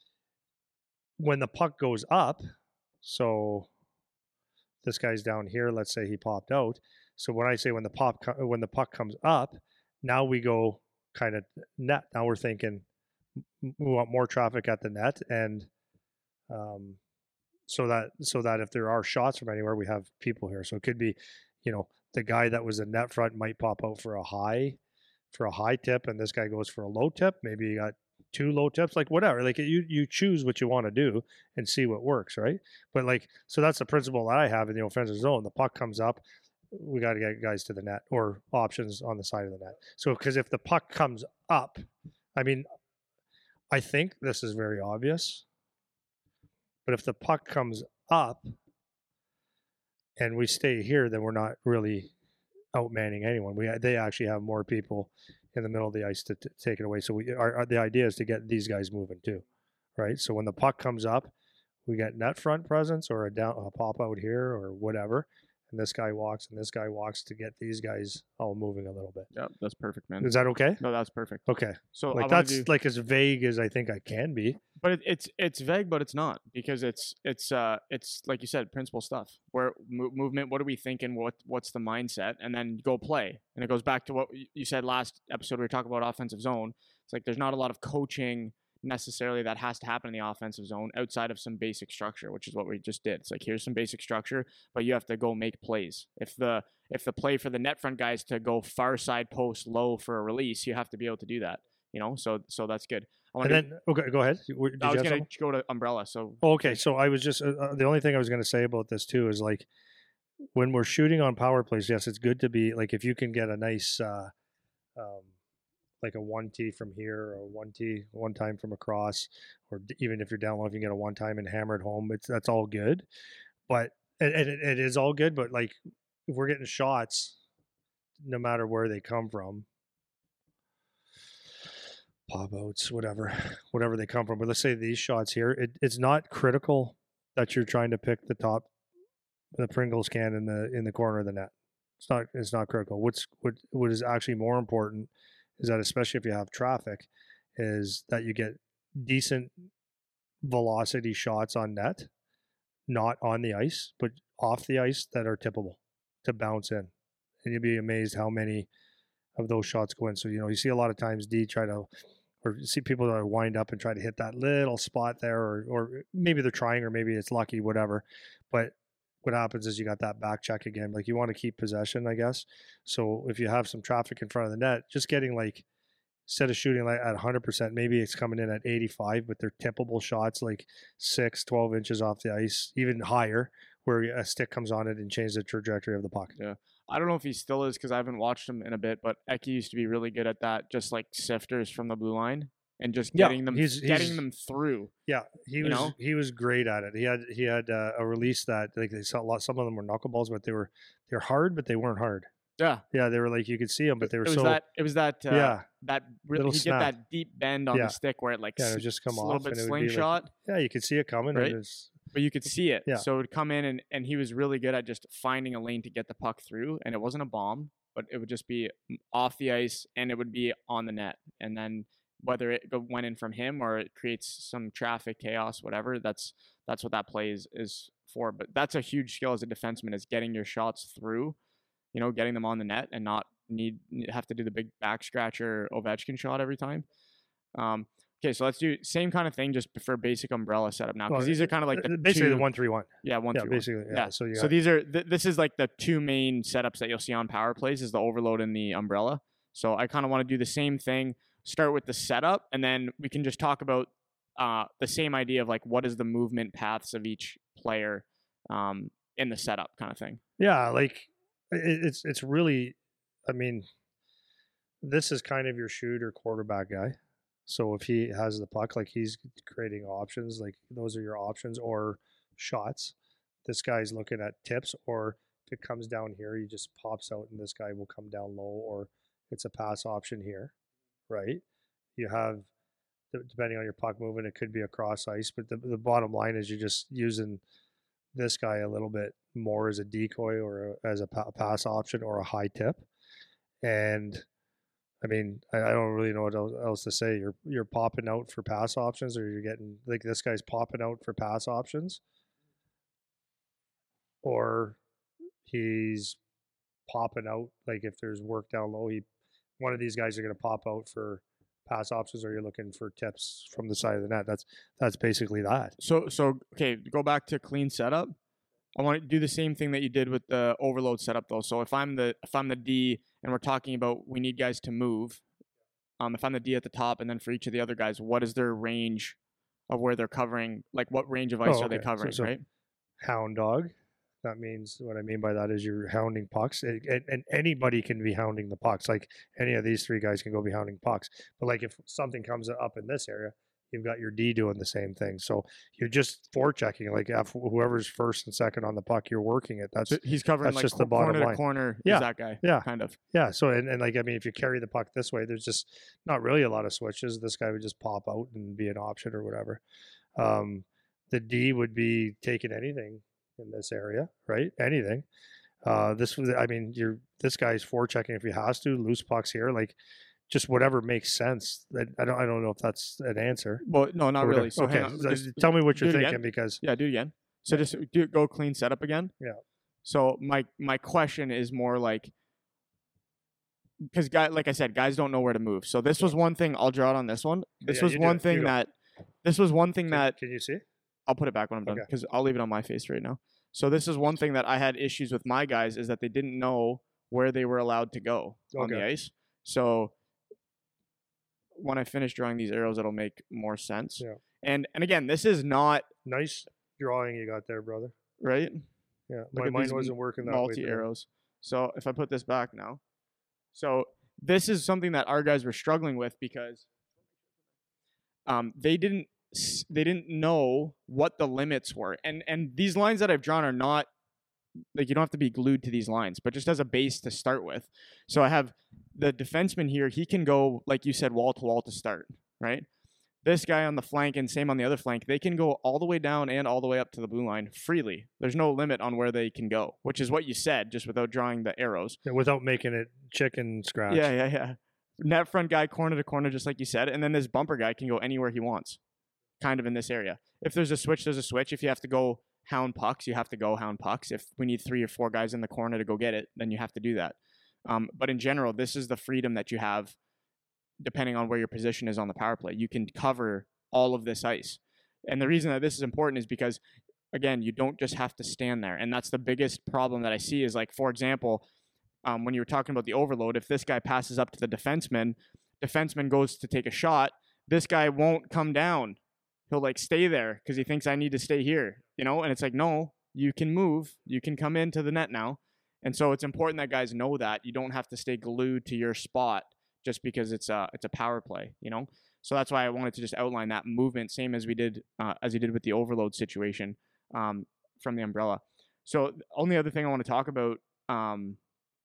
when the puck goes up, so this guy's down here. Let's say he popped out. So when I say when the pop co- when the puck comes up, now we go kind of net. Now we're thinking m- we want more traffic at the net, and um, so that so that if there are shots from anywhere, we have people here. So it could be, you know, the guy that was a net front might pop out for a high, for a high tip, and this guy goes for a low tip. Maybe you got two low tips, like whatever. Like you you choose what you want to do and see what works, right? But like so that's the principle that I have in the offensive zone. The puck comes up, we got to get guys to the net or options on the side of the net. So because if the puck comes up, I mean, I think this is very obvious. But if the puck comes up and we stay here, then we're not really outmanning anyone. We they actually have more people in the middle of the ice to t- take it away. So we our, our the idea is to get these guys moving too, right? So when the puck comes up, we get net front presence or a down a pop out here or whatever, and this guy walks and this guy walks to get these guys all moving a little bit. Yeah, that's perfect, man. Is that okay? No, that's perfect. Okay. So I Like wanna that's do- like as vague as I think I can be. But it, it's it's vague, but it's not because it's it's uh it's like you said, principle stuff. Where mo- movement, what are we thinking? What what's the mindset? And then go play. And it goes back to what y- you said last episode. We were talking about offensive zone. It's like there's not a lot of coaching necessarily that has to happen in the offensive zone outside of some basic structure, which is what we just did. It's like, here's some basic structure, but you have to go make plays. If the if the play for the net front guys to go far side post low for a release, you have to be able to do that. You know, so so that's good. I And then okay, go ahead. Did I was you have going to something? go to umbrella. So Oh, okay, so I was just uh, uh, the only thing I was going to say about this too is like when we're shooting on power plays, yes, it's good to be like if you can get a nice uh, um, like a one T from here or one T one time from across, or d- even if you're down low, if you can get a one time and hammer it home, it's that's all good. But and, and it, it is all good. But like if we're getting shots, no matter where they come from, pop outs, whatever, whatever they come from. But let's say these shots here, it, it's not critical that you're trying to pick the top, the Pringles can in the in the corner of the net. It's not it's not critical. What's what what is actually more important is that especially if you have traffic, is that you get decent velocity shots on net, not on the ice, but off the ice that are tippable to bounce in. And you'd be amazed how many of those shots go in. So, you know, you see a lot of times D try to, or you see people that wind up and try to hit that little spot there, or, or maybe they're trying, or maybe it's lucky, whatever. But what happens is you got that back check again. Like you want to keep possession, I guess. So if you have some traffic in front of the net, just getting like, instead of shooting like at one hundred percent, maybe it's coming in at eighty-five, but they're tippable shots like six, twelve inches off the ice, even higher, where a stick comes on it and changes the trajectory of the puck. Yeah. I don't know if he still is because I haven't watched him in a bit, but Eki used to be really good at that, just like sifters from the blue line and just Yeah, getting them he's- getting he's- them through. Yeah, he You was know? he was great at it. He had he had uh, a release that like they saw a lot. Some of them were knuckleballs, but they were they're hard, but they weren't hard. Yeah. Yeah, they were like you could see them, but they were It was so that it was that uh, yeah that really Little he snap. get that deep bend on Yeah. the stick where it like yeah. It s- would just come s- a off, little bit and it would be like slingshot, yeah, you could see it coming, Right? and it's but you could see it. Yeah. So it would come in and, and he was really good at just finding a lane to get the puck through, and it wasn't a bomb, but it would just be off the ice and it would be on the net. And then whether it go, went in from him or it creates some traffic chaos, whatever, that's that's what that play is, is for. But that's a huge skill as a defenseman, is getting your shots through, you know, getting them on the net and not need have to do the big back scratcher Ovechkin shot every time. Um, okay, so let's do same kind of thing just for basic umbrella setup now, because well, these are kind of like the basically two, the one three one. yeah one Yeah, three one. basically yeah. Yeah. So you So got, these are th- this is like the two main setups that you'll see on power plays, is the overload and the umbrella. So I kind of want to do the same thing, start with the setup, and then we can just talk about uh, the same idea of like what is the movement paths of each player um, in the setup kind of thing. yeah, like it, it's it's really, I mean, this is kind of your shooter quarterback guy. So if he has the puck, like he's creating options, like those are your options or shots. This guy's looking at tips, or if it comes down here, he just pops out and this guy will come down low, or it's a pass option here, right? You have, depending on your puck movement, it could be a cross ice, but the, the bottom line is you're just using this guy a little bit more as a decoy or a, as a pa- pass option or a high tip. And I mean, I, I don't really know what else, else to say. You're you're popping out for pass options, or you're getting like this guy's popping out for pass options, or he's popping out like if there's work down low, he one of these guys are going to pop out for pass options, or you're looking for tips from the side of the net. That's that's basically that. So so okay, go back to clean setup. I want to do the same thing that you did with the overload setup though. So if I'm the if I'm the D and we're talking about we need guys to move, um, if I'm the D at the top, and then for each of the other guys, what is their range of where they're covering? Like what range of ice Oh, are they okay. So- covering? so- right? Hound dog. That means what I mean by that is you're hounding pucks, and, and, and anybody can be hounding the pucks. Like any of these three guys can go be hounding pucks. But like if something comes up in this area, you've got your D doing the same thing. So you're just forechecking. Like if whoever's first and second on the puck, you're working it. That's So he's covering that's like just the cor- bottom corner to line. corner. Yeah, Is that guy? yeah. Kind of. yeah. So and, and like I mean, if you carry the puck this way, there's just not really a lot of switches. This guy would just pop out and be an option or whatever. Um, the D would be taking anything in this area, right? Anything. Uh, this was, I mean, you're this guy's forechecking if he has to, loose pucks here, like just whatever makes sense. I, I don't, I don't know if that's an answer. Well, no, not or whatever. really. So okay, hang on. so Just tell me what do you're it again. thinking because Yeah, do it again. So just do go clean setup again. Yeah. So my my question is more like, because guy, like I said, guys don't know where to move. So this was one thing. I'll draw it on this one. This Yeah, was you do one it. You thing go. that. This was one thing Can, that can you see? I'll put it back when I'm done Okay. because I'll leave it on my face right now. So this is one thing that I had issues with my guys is that they didn't know where they were allowed to go on the Okay. ice. So when I finish drawing these arrows, it'll make more sense. Yeah. And and again, this is not Nice drawing you got there, brother. right. Yeah, Look my at mind these wasn't working that way. Multi today. arrows. So if I put this back now, so this is something that our guys were struggling with because um, they didn't s- they didn't know what the limits were, and and these lines that I've drawn are not like you don't have to be glued to these lines, but just as a base to start with. So I have the defenseman here; he can go like you said, wall to wall to start, right? This guy on the flank and same on the other flank, they can go all the way down and all the way up to the blue line freely. There's no limit on where they can go, which is what you said, just without drawing the arrows. Yeah, without making it chicken scratch. Yeah, yeah, yeah. Net front guy, corner to corner, just like you said. And then this bumper guy can go anywhere he wants, kind of in this area. If there's a switch, there's a switch. If you have to go hound pucks, you have to go hound pucks. If we need three or four guys in the corner to go get it, then you have to do that. Um, but in general, this is the freedom that you have depending on where your position is on the power play. You can cover all of this ice. And the reason that this is important is because, again, you don't just have to stand there. And that's the biggest problem that I see is like, for example, um, when you were talking about the overload, if this guy passes up to the defenseman, defenseman goes to take a shot, this guy won't come down. He'll like stay there because he thinks I need to stay here, you know? And it's like, no, you can move. You can come into the net now. And so it's important that guys know that you don't have to stay glued to your spot just because it's a, it's a power play, you know? So that's why I wanted to just outline that movement, same as we did, uh, as we did with the overload situation um, from the umbrella. So the only other thing I want to talk about um,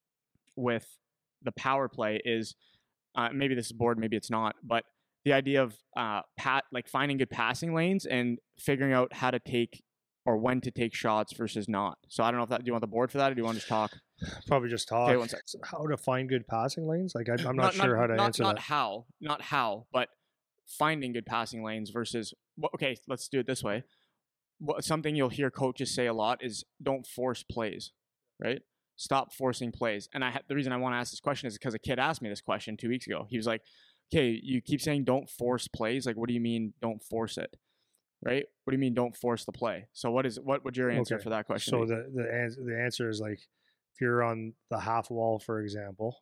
with the power play is uh, maybe this is board, maybe it's not, but the idea of uh, pat like finding good passing lanes and figuring out how to take or when to take shots versus not. So I don't know if that. Do you want the board for that, or do you want to just talk? Probably just talk. Okay, one sec. How to find good passing lanes? Like I, I'm not, not sure how to not, answer not that. how, not how, but finding good passing lanes versus. Well, okay, let's do it this way. What, something you'll hear coaches say a lot is don't force plays, right? Stop forcing plays. And I ha- the reason I want to ask this question is because a kid asked me this question two weeks ago. He was like, "Okay, you keep saying don't force plays. Like, what do you mean don't force it?" Right? What do you mean don't force the play? So what is what would your answer Okay. for that question So be? the the answer the answer is like if you're on the half wall, for example,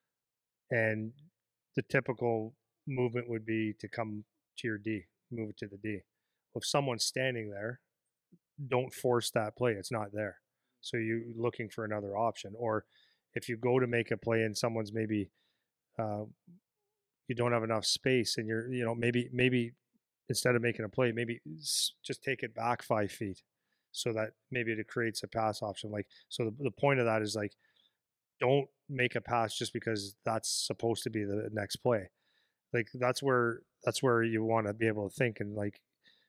and the typical movement would be to come to your D, move it to the D. If someone's standing there, don't force that play. It's not there. So you're looking for another option. Or if you go to make a play and someone's maybe uh, you don't have enough space and you're, you know, maybe maybe instead of making a play, maybe just take it back five feet so that maybe it creates a pass option. Like, so the, the point of that is like, don't make a pass just because that's supposed to be the next play. Like that's where, that's where you want to be able to think. And like,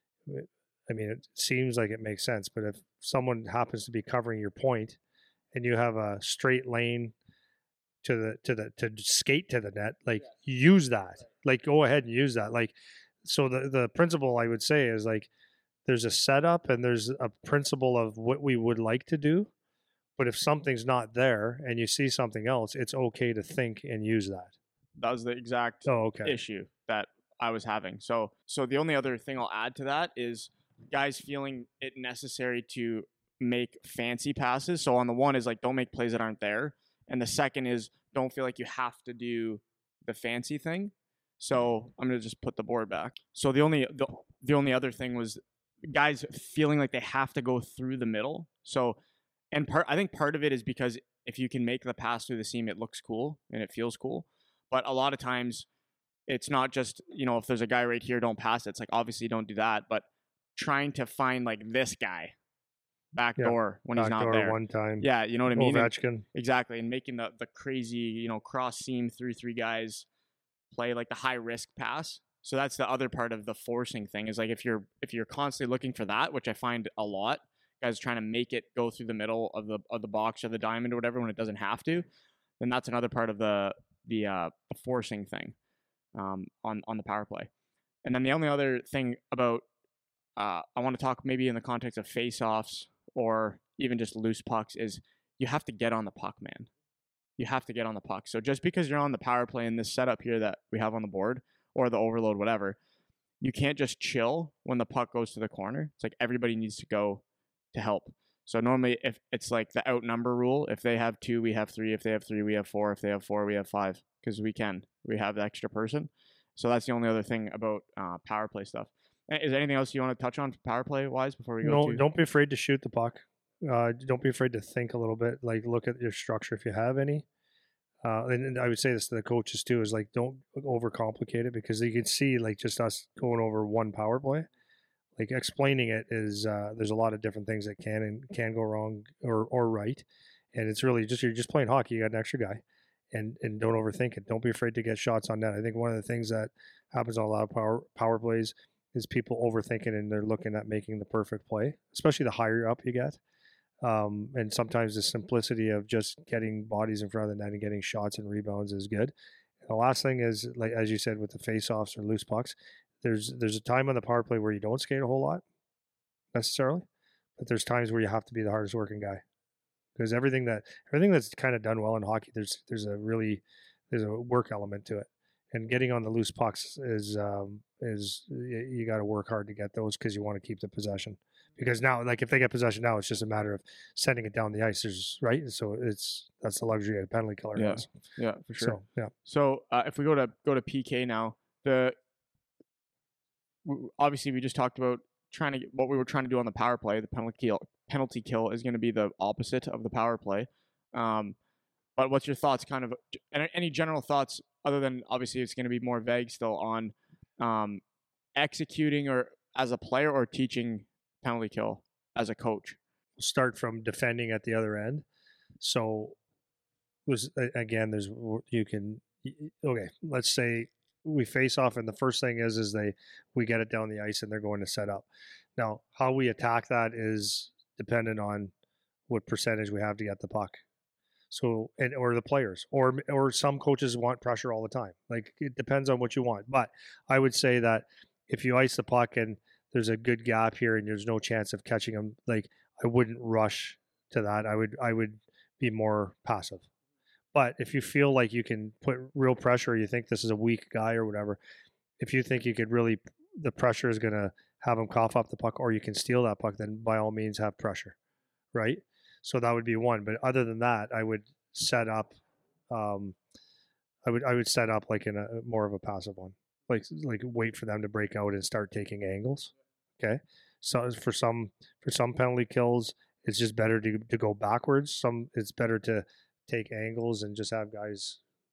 I mean, it seems like it makes sense, but if someone happens to be covering your point and you have a straight lane to the, to the, to skate to the net, like use that, like go ahead and use that. Like, so the, the principle I would say is like, there's a setup and there's a principle of what we would like to do. But if something's not there and you see something else, it's okay to think and use that. That was the exact oh, okay. issue that I was having. So, so the only other thing I'll add to that is guys feeling it necessary to make fancy passes. So on the one is like, don't make plays that aren't there. And the second is don't feel like you have to do the fancy thing. So I'm going to just put the board back. So the only, the, the only other thing was guys feeling like they have to go through the middle. So, and part, I think part of it is because if you can make the pass through the seam, it looks cool and it feels cool. But a lot of times it's not just, you know, if there's a guy right here, don't pass it. It's like, obviously don't do that, but trying to find like this guy back yeah, door when he's not there. One time. Yeah. You know what I mean? Ovechkin. And, exactly. And making the, the crazy, you know, cross seam through three guys play like the high risk pass. So that's the other part of the forcing thing is like, if you're, if you're constantly looking for that, which I find a lot, guys trying to make it go through the middle of the, of the box or the diamond or whatever, when it doesn't have to, then that's another part of the, the, uh, the forcing thing, um, on, on the power play. And then the only other thing about, uh, I want to talk maybe in the context of face-offs or even just loose pucks is you have to get on the puck, man. you have to get on the puck. So just because you're on the power play in this setup here that we have on the board, or the overload, whatever, you can't just chill when the puck goes to the corner. It's like everybody needs to go to help. So normally if it's like the outnumber rule, if they have two, we have three. If they have three, we have four. If they have four, we have five, because we can. We have the extra person. So that's the only other thing about uh, power play stuff. Is there anything else you want to touch on power play wise before we go No, to? don't be afraid to shoot the puck. Uh, don't be afraid to think a little bit. Like, look at your structure if you have any. Uh, and, and I would say this to the coaches too: is like, don't overcomplicate it, because you can see like just us going over one power play. Like, explaining it is uh, there's a lot of different things that can and can go wrong or or right, and it's really just you're just playing hockey. You got an extra guy, and and don't overthink it. Don't be afraid to get shots on net. I think one of the things that happens on a lot of power power plays is people overthinking, and they're looking at making the perfect play, especially the higher up you get. Um, and sometimes the simplicity of just getting bodies in front of the net and getting shots and rebounds is good. And the last thing is, like as you said, with the face-offs or loose pucks, there's there's a time on the power play where you don't skate a whole lot necessarily, but there's times where you have to be the hardest working guy, because everything that everything that's kind of done well in hockey, there's there's a really there's a work element to it, and getting on the loose pucks is um, is you, you got to work hard to get those, because you want to keep the possession. Because now, like if they get possession now, it's just a matter of sending it down the ice. There's right, so it's that's the luxury a penalty killer Yeah, has. yeah, for sure. So yeah, So uh, if we go to go to P K now, the w- obviously we just talked about trying to get, what we were trying to do on the power play. The penalty kill penalty kill is going to be the opposite of the power play. Um, but what's your thoughts? Kind of any, any general thoughts other than obviously it's going to be more vague still on um, executing or as a player or teaching penalty kill as a coach? start from defending at the other end. So was again, there's you can okay. Let's say we face off, and the first thing is is they we get it down the ice, and they're going to set up. Now, how we attack that is dependent on what percentage we have to get the puck. So, and or the players, or or some coaches want pressure all the time. Like, it depends on what you want. But I would say that if you ice the puck and there's a good gap here and there's no chance of catching them, like, I wouldn't rush to that. I would I would be more passive. But if you feel like you can put real pressure, or you think this is a weak guy or whatever, if you think you could really, the pressure is going to have him cough up the puck, or you can steal that puck, then by all means have pressure, right? So that would be one. But other than that, I would set up, um, I would I would set up like in a more of a passive one, like like wait for them to break out and start taking angles. Okay, so for some for some penalty kills, it's just better to to go backwards. Some it's better to take angles and just have guys,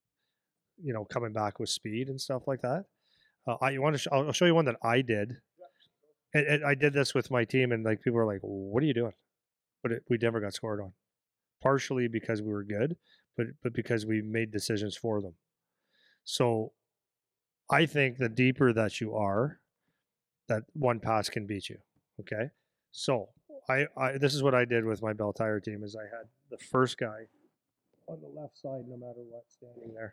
you know, coming back with speed and stuff like that. Uh, I you want to? Sh- I'll show you one that I did. And, and I did this with my team, and like people were like, "What are you doing?" But it, we never got scored on. Partially because we were good, but but because we made decisions for them. So I think the deeper that you are, that one pass can beat you. Okay, so I, I this is what I did with my Bell Tire team: is I had the first guy on the left side, no matter what, standing there.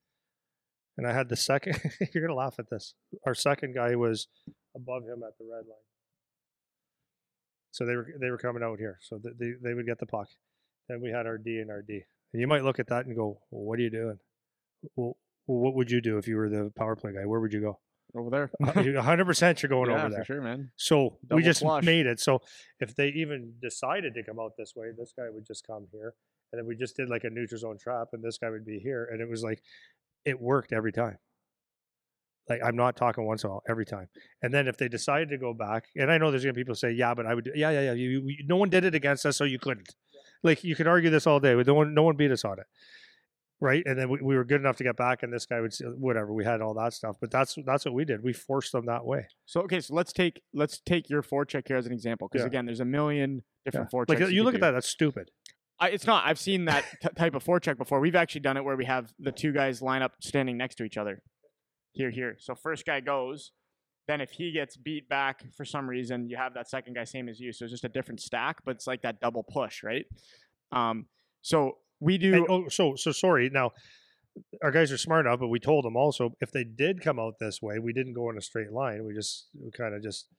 And I had the second, you're going to laugh at this. Our second guy was above him at the red line. So they were they were coming out here. So they, they would get the puck. Then we had our D and our D. And you might look at that and go, well, what are you doing? Well, what would you do if you were the power play guy? Where would you go? Over there. one hundred percent you're going yeah, over there. for sure, man. So Double we just flush. made it. So if they even decided to come out this way, this guy would just come here. And then we just did like a neutral zone trap, and this guy would be here. And it was like, it worked every time. Like, I'm not talking once in a while, every time. And then if they decided to go back, and I know there's going to be people say, yeah, but I would do, yeah, yeah, yeah. You, you, no one did it against us, so you couldn't. Like, you could argue this all day, but no one, no one beat us on it. Right. And then we, we were good enough to get back, and this guy would say, whatever, we had all that stuff. But that's that's what we did. We forced them that way. So okay, so let's take let's take your forecheck here as an example, because Yeah. again, there's a million different Yeah. forechecks. Like, you, you look could at do. that, that's stupid. I, it's not. I've seen that t- type of forecheck before. We've actually done it where we have the two guys line up standing next to each other. Here, here. So first guy goes. Then if he gets beat back for some reason, you have that second guy same as you. So it's just a different stack, but it's like that double push, right? Um. So we do. And, oh, so so sorry. Now, our guys are smart enough, but we told them also if they did come out this way, we didn't go in a straight line. We just we kind of just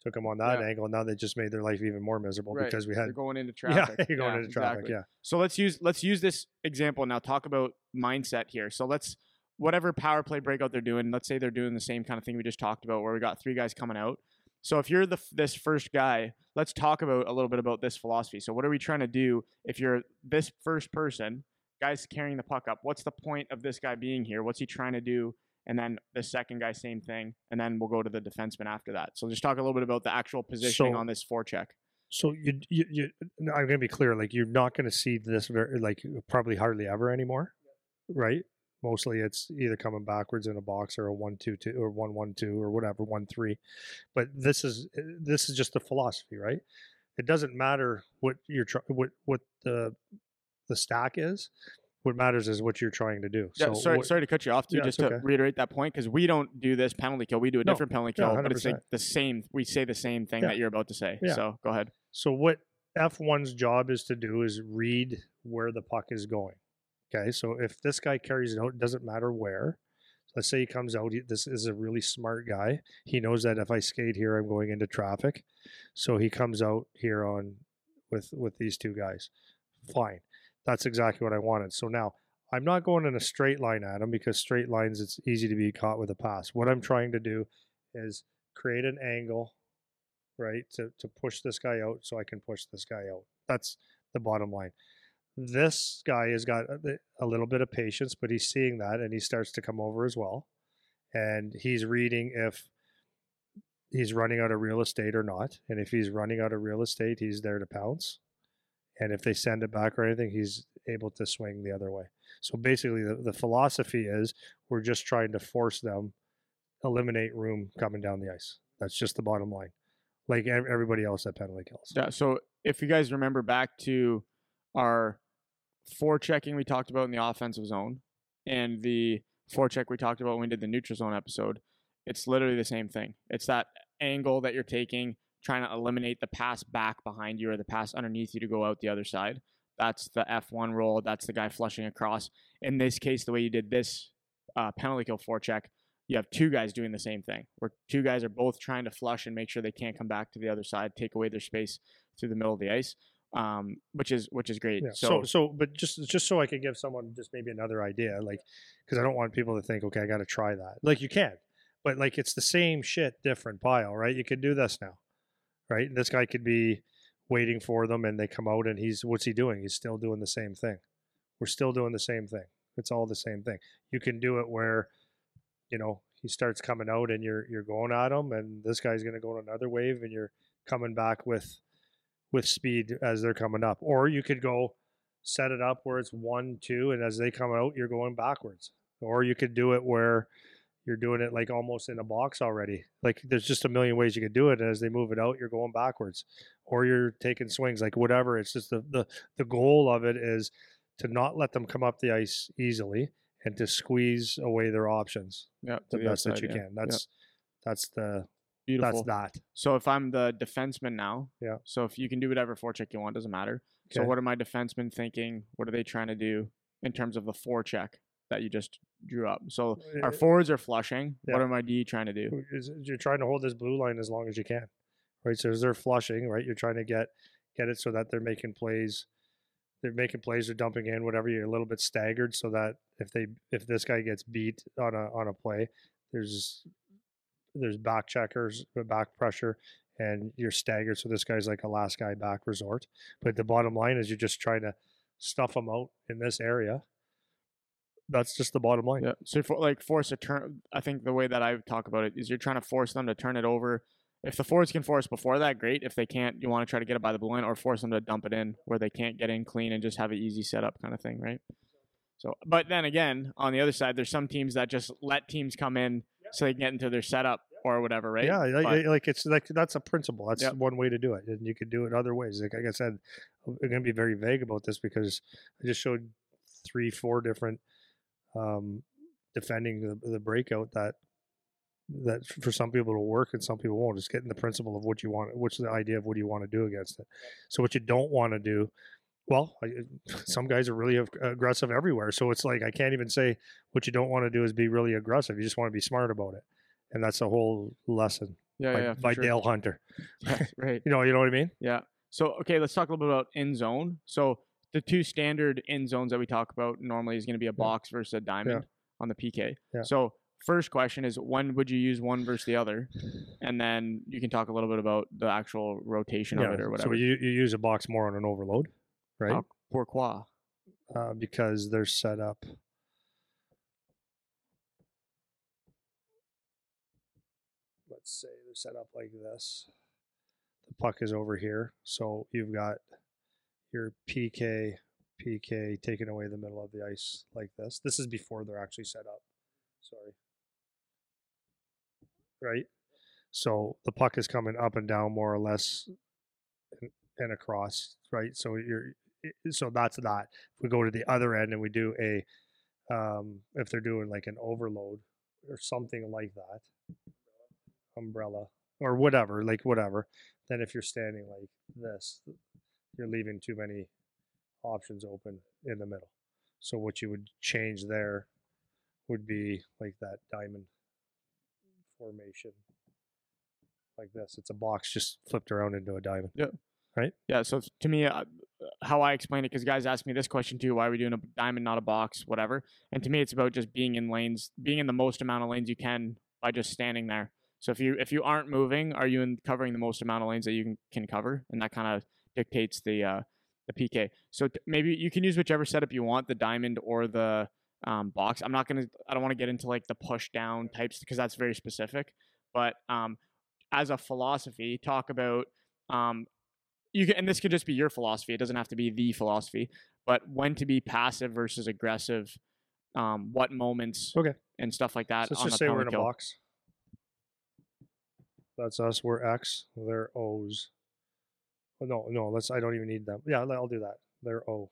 took them on that Yeah. angle. Now they just made their life even more miserable Right. because we had You're going into yeah, traffic. you're going Yeah, into traffic. exactly. Yeah. So let's use let's use this example now. Talk about mindset here. So let's whatever power play breakout they're doing. Let's say they're doing the same kind of thing we just talked about, where we got three guys coming out. So if you're the this first guy, let's talk about a little bit about this philosophy. So what are we trying to do if you're this first person, guys carrying the puck up? What's the point of this guy being here? What's he trying to do? And then the second guy, same thing. And then we'll go to the defenseman after that. So just talk a little bit about the actual positioning So- on this forecheck. So you, you, you I'm gonna be clear. Like you're not gonna see this very like probably hardly ever anymore, right? Mostly it's either coming backwards in a box or a one two two or one one two or whatever one three. But this is this is just the philosophy, right? It doesn't matter what you're trying what what the the stack is. What matters is what you're trying to do. Yeah, So sorry, what- sorry to cut you off too. Yeah, just it's to okay. reiterate that point, because we don't do this penalty kill. We do a No. different penalty Yeah, kill, but it's like one hundred percent. the same. We say the same thing Yeah. that you're about to say. Yeah. So go ahead. So what F one's job is to do is read where the puck is going. Okay, so if this guy carries it out, it doesn't matter where. Let's say he comes out. He, this is a really smart guy. He knows that if I skate here, I'm going into traffic. So he comes out here on with with these two guys. Fine, that's exactly what I wanted. So now I'm not going in a straight line at him because straight lines it's easy to be caught with a pass. What I'm trying to do is create an angle, right, to to push this guy out so I can push this guy out. That's the bottom line. This guy has got a, a little bit of patience, but he's seeing that and he starts to come over as well. And he's reading if he's running out of real estate or not. And if he's running out of real estate, he's there to pounce. And if they send it back or anything, he's able to swing the other way. So basically, the, the philosophy is we're just trying to force them, eliminate room coming down the ice. That's just the bottom line. Like ev- everybody else that penalty kills. Yeah. So if you guys remember back to our forechecking we talked about in the offensive zone and the forecheck we talked about when we did the neutral zone episode, it's literally the same thing. It's that angle that you're taking, trying to eliminate the pass back behind you or the pass underneath you to go out the other side. That's the F one roll. That's the guy flushing across. In this case, the way you did this uh, penalty kill forecheck, you have two guys doing the same thing, where two guys are both trying to flush and make sure they can't come back to the other side, take away their space through the middle of the ice, um, which is which is great. Yeah. So, So, so, but just just so I can give someone just maybe another idea, like, because I don't want people to think, okay, I got to try that. Like you can, but like it's the same shit, different pile, right? You could do this now, right? This guy could be waiting for them, and they come out, and he's what's he doing? He's still doing the same thing. We're still doing the same thing. It's all the same thing. You can do it where, you know, he starts coming out, and you're you're going at him, and this guy's going to go on another wave, and you're coming back with. with speed as they're coming up. Or you could go set it up where it's one, two, and as they come out, you're going backwards. Or you could do it where you're doing it like almost in a box already. Like there's just a million ways you could do it. And as they move it out, you're going backwards. Or you're taking swings, like whatever. It's just the the, the goal of it is to not let them come up the ice easily and to squeeze away their options yeah, to the the best that outside, you yeah. can. That's that's the Beautiful. that's that. So if I'm the defenseman now, Yeah. So if you can do whatever forecheck you want, doesn't matter. So Okay. what are my defensemen thinking? What are they trying to do in terms of the forecheck that you just drew up? So our Uh, forwards are flushing. yeah. What are my D trying to do? is you're trying to hold this blue line as long as you can, right? So as they're flushing, right, you're trying to get get it so that they're making plays, they're making plays or dumping in, whatever. You're a little bit staggered so that if they if this guy gets beat on a on a play, there's there's back checkers, back pressure, and you're staggered. So this guy's like a last guy back resort. But the bottom line is you're just trying to stuff them out in this area. That's just the bottom line. Yeah. So for, like force a turn. I think the way that I talk about it is you're trying to force them to turn it over. If the forwards can force before that, great. If they can't, you want to try to get it by the blue line or force them to dump it in where they can't get in clean and just have an easy setup kind of thing, right? So, but then again, on the other side, there's some teams that just let teams come in so they can get into their setup or whatever, right? Yeah, like, But- like it's like that's a principle. That's Yep. one way to do it, and you could do it other ways. Like, like I said, I'm going to be very vague about this because I just showed three, four different um, defending the, the breakout that that for some people will work and some people won't. Just getting the principle of what you want, what's the idea of what you want to do against it. So what you don't want to do. Well, I, some guys are really ag- aggressive everywhere. So it's like I can't even say what you don't want to do is be really aggressive. You just want to be smart about it. And that's the whole lesson. Yeah, by, yeah, for by sure. Dale Hunter. Yes, right. You know, you know what I mean? Yeah. So, okay, let's talk a little bit about in zone. So, the two standard in zones that we talk about normally is going to be a box yeah. versus a diamond yeah. on the P K. Yeah. So, first question is, when would you use one versus the other? And then you can talk a little bit about the actual rotation yeah. of it or whatever. So, you, you use a box more on an overload, right? How, pourquoi? Uh, because they're set up. Let's say they're set up like this. The puck is over here. So, you've got your P K, P K taking away the middle of the ice like this. This is before they're actually set up. Sorry. Right? So the puck is coming up and down more or less and, and across, right? So you're so that's that. If we go to the other end and we do a um if they're doing like an overload or something like that, umbrella or whatever, like whatever, then if you're standing like this, you're leaving too many options open in the middle. So what you would change there would be like that diamond formation like this. It's a box just flipped around into a diamond. Yeah. Right? Yeah. So to me, uh, how I explain it, because guys ask me this question too, why are we doing a diamond, not a box, whatever. And to me, it's about just being in lanes, being in the most amount of lanes you can by just standing there. So if you if you aren't moving, are you in covering the most amount of lanes that you can, can cover? And that kind of dictates the uh, the P K. So t- maybe you can use whichever setup you want, the diamond or the um, box. I'm not gonna. I don't want to get into like the push down types because that's very specific. But um, as a philosophy, talk about um, you can, and this could just be your philosophy. It doesn't have to be the philosophy. But when to be passive versus aggressive, um, what moments, okay, and stuff like that. So let's on just the say we're in kill. a box. That's us. We're X. They're O's. Oh, no, no. Let's. I don't even need them. Yeah, I'll do that. They're O.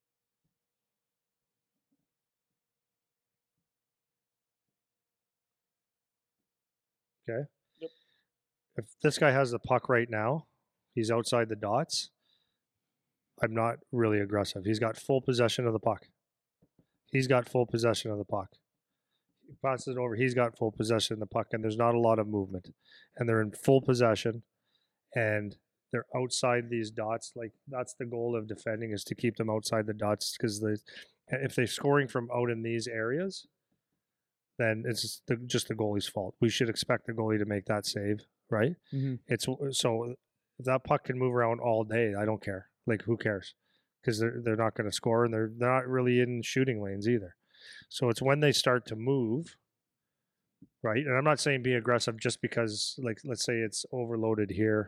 Okay. Yep. If this guy has the puck right now, he's outside the dots. I'm not really aggressive. He's got full possession of the puck. He's got full possession of the puck. He passes it over. He's got full possession of the puck, and there's not a lot of movement. And they're in full possession, and they're outside these dots. Like that's the goal of defending is to keep them outside the dots because the if they're scoring from out in these areas, then it's just the, just the goalie's fault. We should expect the goalie to make that save, right? Mm-hmm. It's so if that puck can move around all day, I don't care. Like who cares? Because they're they're not going to score and they're they're not really in shooting lanes either. So it's when they start to move, right? And I'm not saying be aggressive just because, like, let's say it's overloaded here.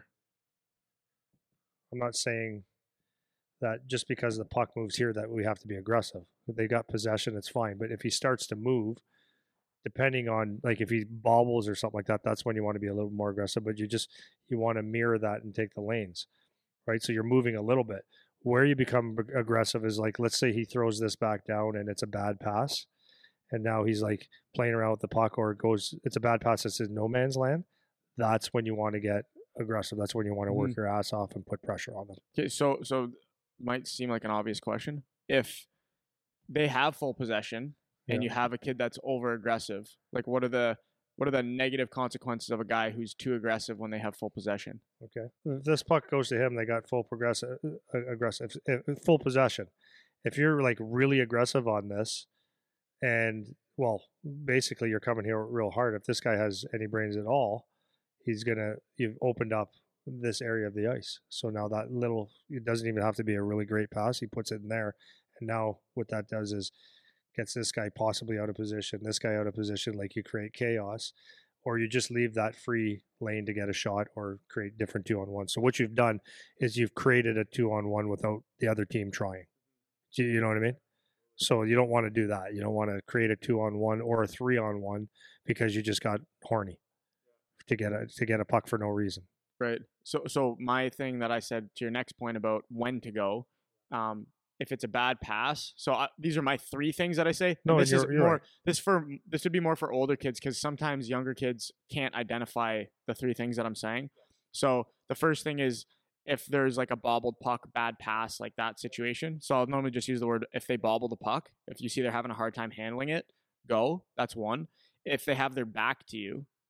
I'm not saying that just because the puck moves here that we have to be aggressive. If they got possession, it's fine. But if he starts to move, depending on, like, if he bobbles or something like that, that's when you want to be a little more aggressive. But you just, you want to mirror that and take the lanes, right? So you're moving a little bit. Where you become aggressive is like, let's say he throws this back down and it's a bad pass. And now he's like playing around with the puck or it goes, it's a bad pass that's in no man's land. That's when you want to get aggressive. That's when you want to work mm. your ass off and put pressure on them. Okay, so so might seem like an obvious question. If they have full possession and yeah. you have a kid that's over aggressive, like what are the what are the negative consequences of a guy who's too aggressive when they have full possession? Okay, if this puck goes to him, they got full progressive uh, aggressive uh, full possession. If you're like really aggressive on this, and well, basically you're coming here real hard. If this guy has any brains at all, he's gonna you've opened up this area of the ice. So now that little, it doesn't even have to be a really great pass. He puts it in there, and now what that does is gets this guy possibly out of position, this guy out of position. Like you create chaos, or you just leave that free lane to get a shot or create different two on one. So what you've done is you've created a two on one without the other team trying. Do you know what I mean? So you don't want to do that. You don't want to create a two on one or a three on one because you just got horny to get a to get a puck for no reason. Right. So so my thing that I said to your next point about when to go, um, if it's a bad pass. So I, these are my three things that I say. No, this you're, is you're more. Right. This for this would be more for older kids because sometimes younger kids can't identify the three things that I'm saying. So the first thing is if there's like a bobbled puck, bad pass, like that situation. So I'll normally just use the word if they bobble the puck. If you see they're having a hard time handling it, go. That's one. If they have their back to you,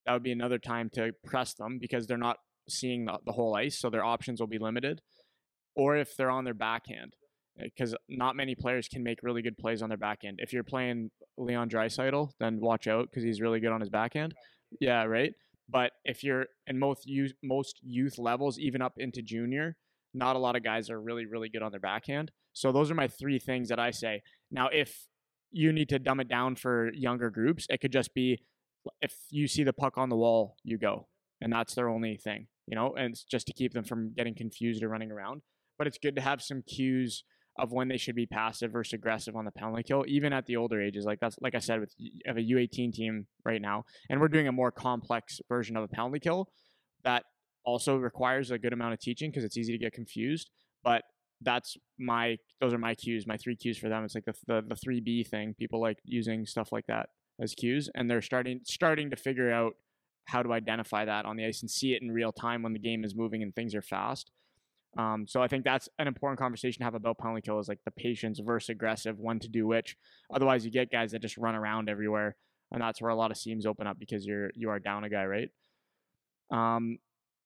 that would be another time to press them because they're not seeing the, the whole ice, so their options will be limited. Or if they're on their backhand, because not many players can make really good plays on their backhand. If you're playing Leon Draisaitl, then watch out because he's really good on his backhand. Yeah, right. But if you're in most youth, most youth levels, even up into junior, not a lot of guys are really, really good on their backhand. So those are my three things that I say. Now, if you need to dumb it down for younger groups, it could just be if you see the puck on the wall, you go. And that's their only thing, you know, and it's just to keep them from getting confused or running around. But it's good to have some cues of when they should be passive versus aggressive on the penalty kill, even at the older ages. Like that's like I said, with you have a U eighteen team right now, and we're doing a more complex version of a penalty kill that also requires a good amount of teaching because it's easy to get confused. But that's my those are my cues, my three cues for them. It's like the the, the three B thing. People like using stuff like that as cues, and they're starting starting to figure out how to identify that on the ice and see it in real time when the game is moving and things are fast. Um, so I think that's an important conversation to have about penalty kill is like the patience versus aggressive, when to do which. Otherwise, you get guys that just run around everywhere, and that's where a lot of seams open up because you're you are down a guy, right? Um,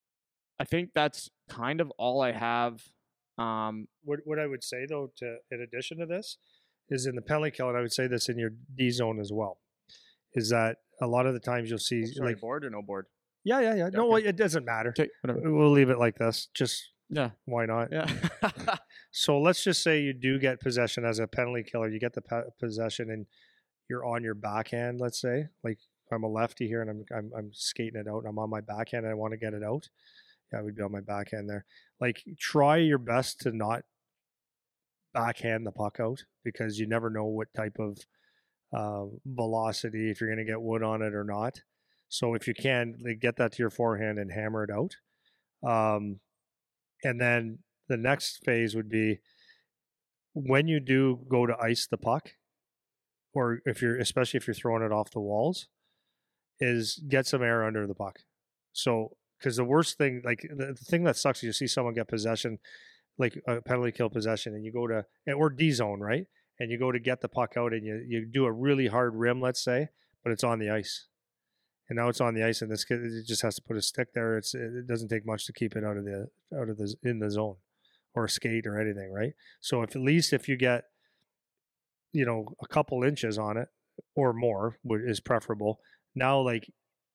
I think that's kind of all I have. Um, what what I would say though, to in addition to this, is in the penalty kill, and I would say this in your D zone as well, is that a lot of the times you'll see sorry, like board or no board. Yeah, yeah, yeah. No, Okay. it doesn't matter. Okay, whatever. We'll leave it like this. Just Yeah. why not? Yeah. So let's just say you do get possession as a penalty killer. You get the pe- possession and you're on your backhand. Let's say, like I'm a lefty here and I'm I'm, I'm skating it out. And I'm on my backhand and I want to get it out. Yeah, I would be on my backhand there. Like try your best to not backhand the puck out because you never know what type of uh, velocity, if you're going to get wood on it or not. So if you can, like, get that to your forehand and hammer it out. Um, and then the next phase would be when you do go to ice the puck, or if you're, especially if you're throwing it off the walls, is get some air under the puck. So, because the worst thing, like the, the thing that sucks is you see someone get possession, like a penalty kill possession, and you go to, or D zone, right? And you go to get the puck out and you, you do a really hard rim, let's say, but it's on the ice. And now it's on the ice, and this kid it just has to put a stick there. It's it doesn't take much to keep it out of the out of the in the zone, or a skate or anything, right? So if at least if you get, you know, a couple inches on it or more is preferable. Now, like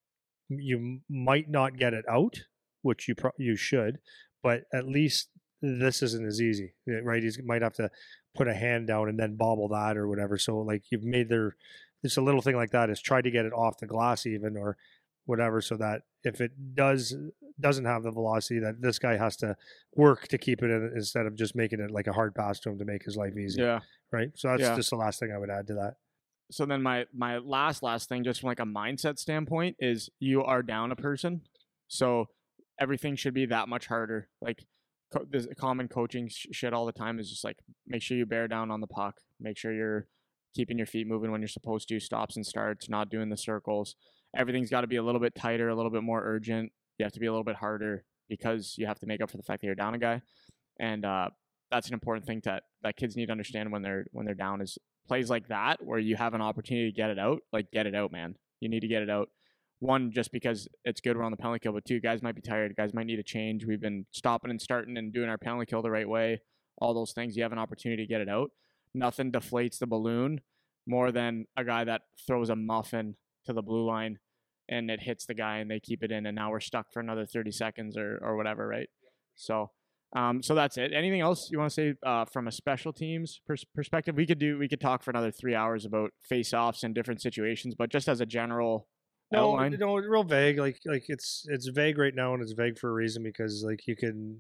you might not get it out, which you pro- you should, but at least this isn't as easy, right? You might have to put a hand down and then bobble that or whatever. So like you've made their, just a little thing like that is try to get it off the glass even or whatever, so that if it does doesn't have the velocity, that this guy has to work to keep it in instead of just making it like a hard pass to him to make his life easy. Yeah. Right. So that's Yeah. just the last thing I would add to that. So then my my last last thing, just from like a mindset standpoint, is you are down a person, so everything should be that much harder. Like co- this common coaching sh- shit all the time is just like make sure you bear down on the puck, make sure you're keeping your feet moving when you're supposed to, stops and starts, not doing the circles. Everything's got to be a little bit tighter, a little bit more urgent. You have to be a little bit harder because you have to make up for the fact that you're down a guy, and uh, that's an important thing that that kids need to understand when they're when they're down is plays like that where you have an opportunity to get it out, like get it out, man. You need to get it out. One, just because it's good we're on the penalty kill, but two, guys might be tired. Guys might need a change. We've been stopping and starting and doing our penalty kill the right way. All those things, you have an opportunity to get it out. Nothing deflates the balloon more than a guy that throws a muffin to the blue line and it hits the guy and they keep it in, and now we're stuck for another thirty seconds or or whatever, right? So Um, so that's it. Anything else you want to say uh, from a special teams pers- perspective? We could do. We could talk for another three hours about face-offs and different situations, but just as a general No, outline. no, real vague. Like, like it's it's vague right now, and it's vague for a reason because, like, you can.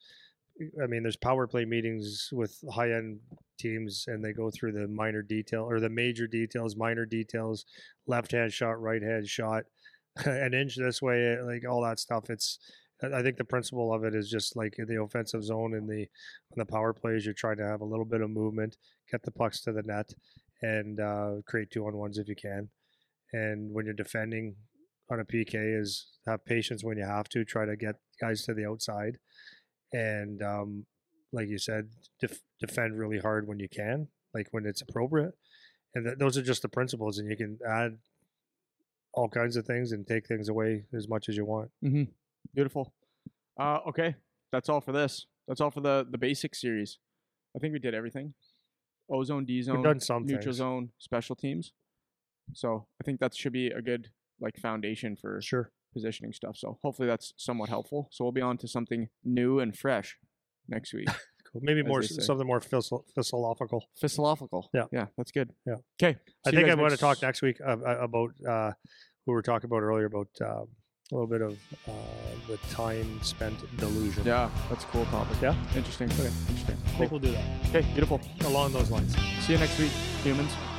I mean, there's power play meetings with high-end teams, and they go through the minor detail or the major details, minor details, left-hand shot, right-hand shot, an inch this way, like all that stuff. It's I think the principle of it is just like in the offensive zone in the on the power plays, you're trying to have a little bit of movement, get the pucks to the net, and uh, create two on ones if you can. And when you're defending on a P K, is have patience when you have to. Try to get guys to the outside, and um, like you said, def- defend really hard when you can, like when it's appropriate. And th- those are just the principles, and you can add all kinds of things and take things away as much as you want. Mm-hmm. Beautiful. Uh, okay, that's all for this. That's all for the the basic series. I think we did everything. O-zone, D-zone, We've done some neutral things. zone, special teams. So I think that should be a good like foundation for Sure. positioning stuff. So hopefully that's somewhat helpful. So we'll be on to something new and fresh next week. Cool. Maybe As more they say. something more physio- philosophical. Philosophical. Yeah. Yeah, that's good. Yeah. Okay. I think I'm going to talk next week uh, uh, about uh, we were talking about earlier about uh, a little bit of uh, the time spent delusion. Yeah, that's a cool topic. Yeah? Interesting. Okay. Interesting. I think we'll do that Okay, beautiful. along those lines. See you next week, humans.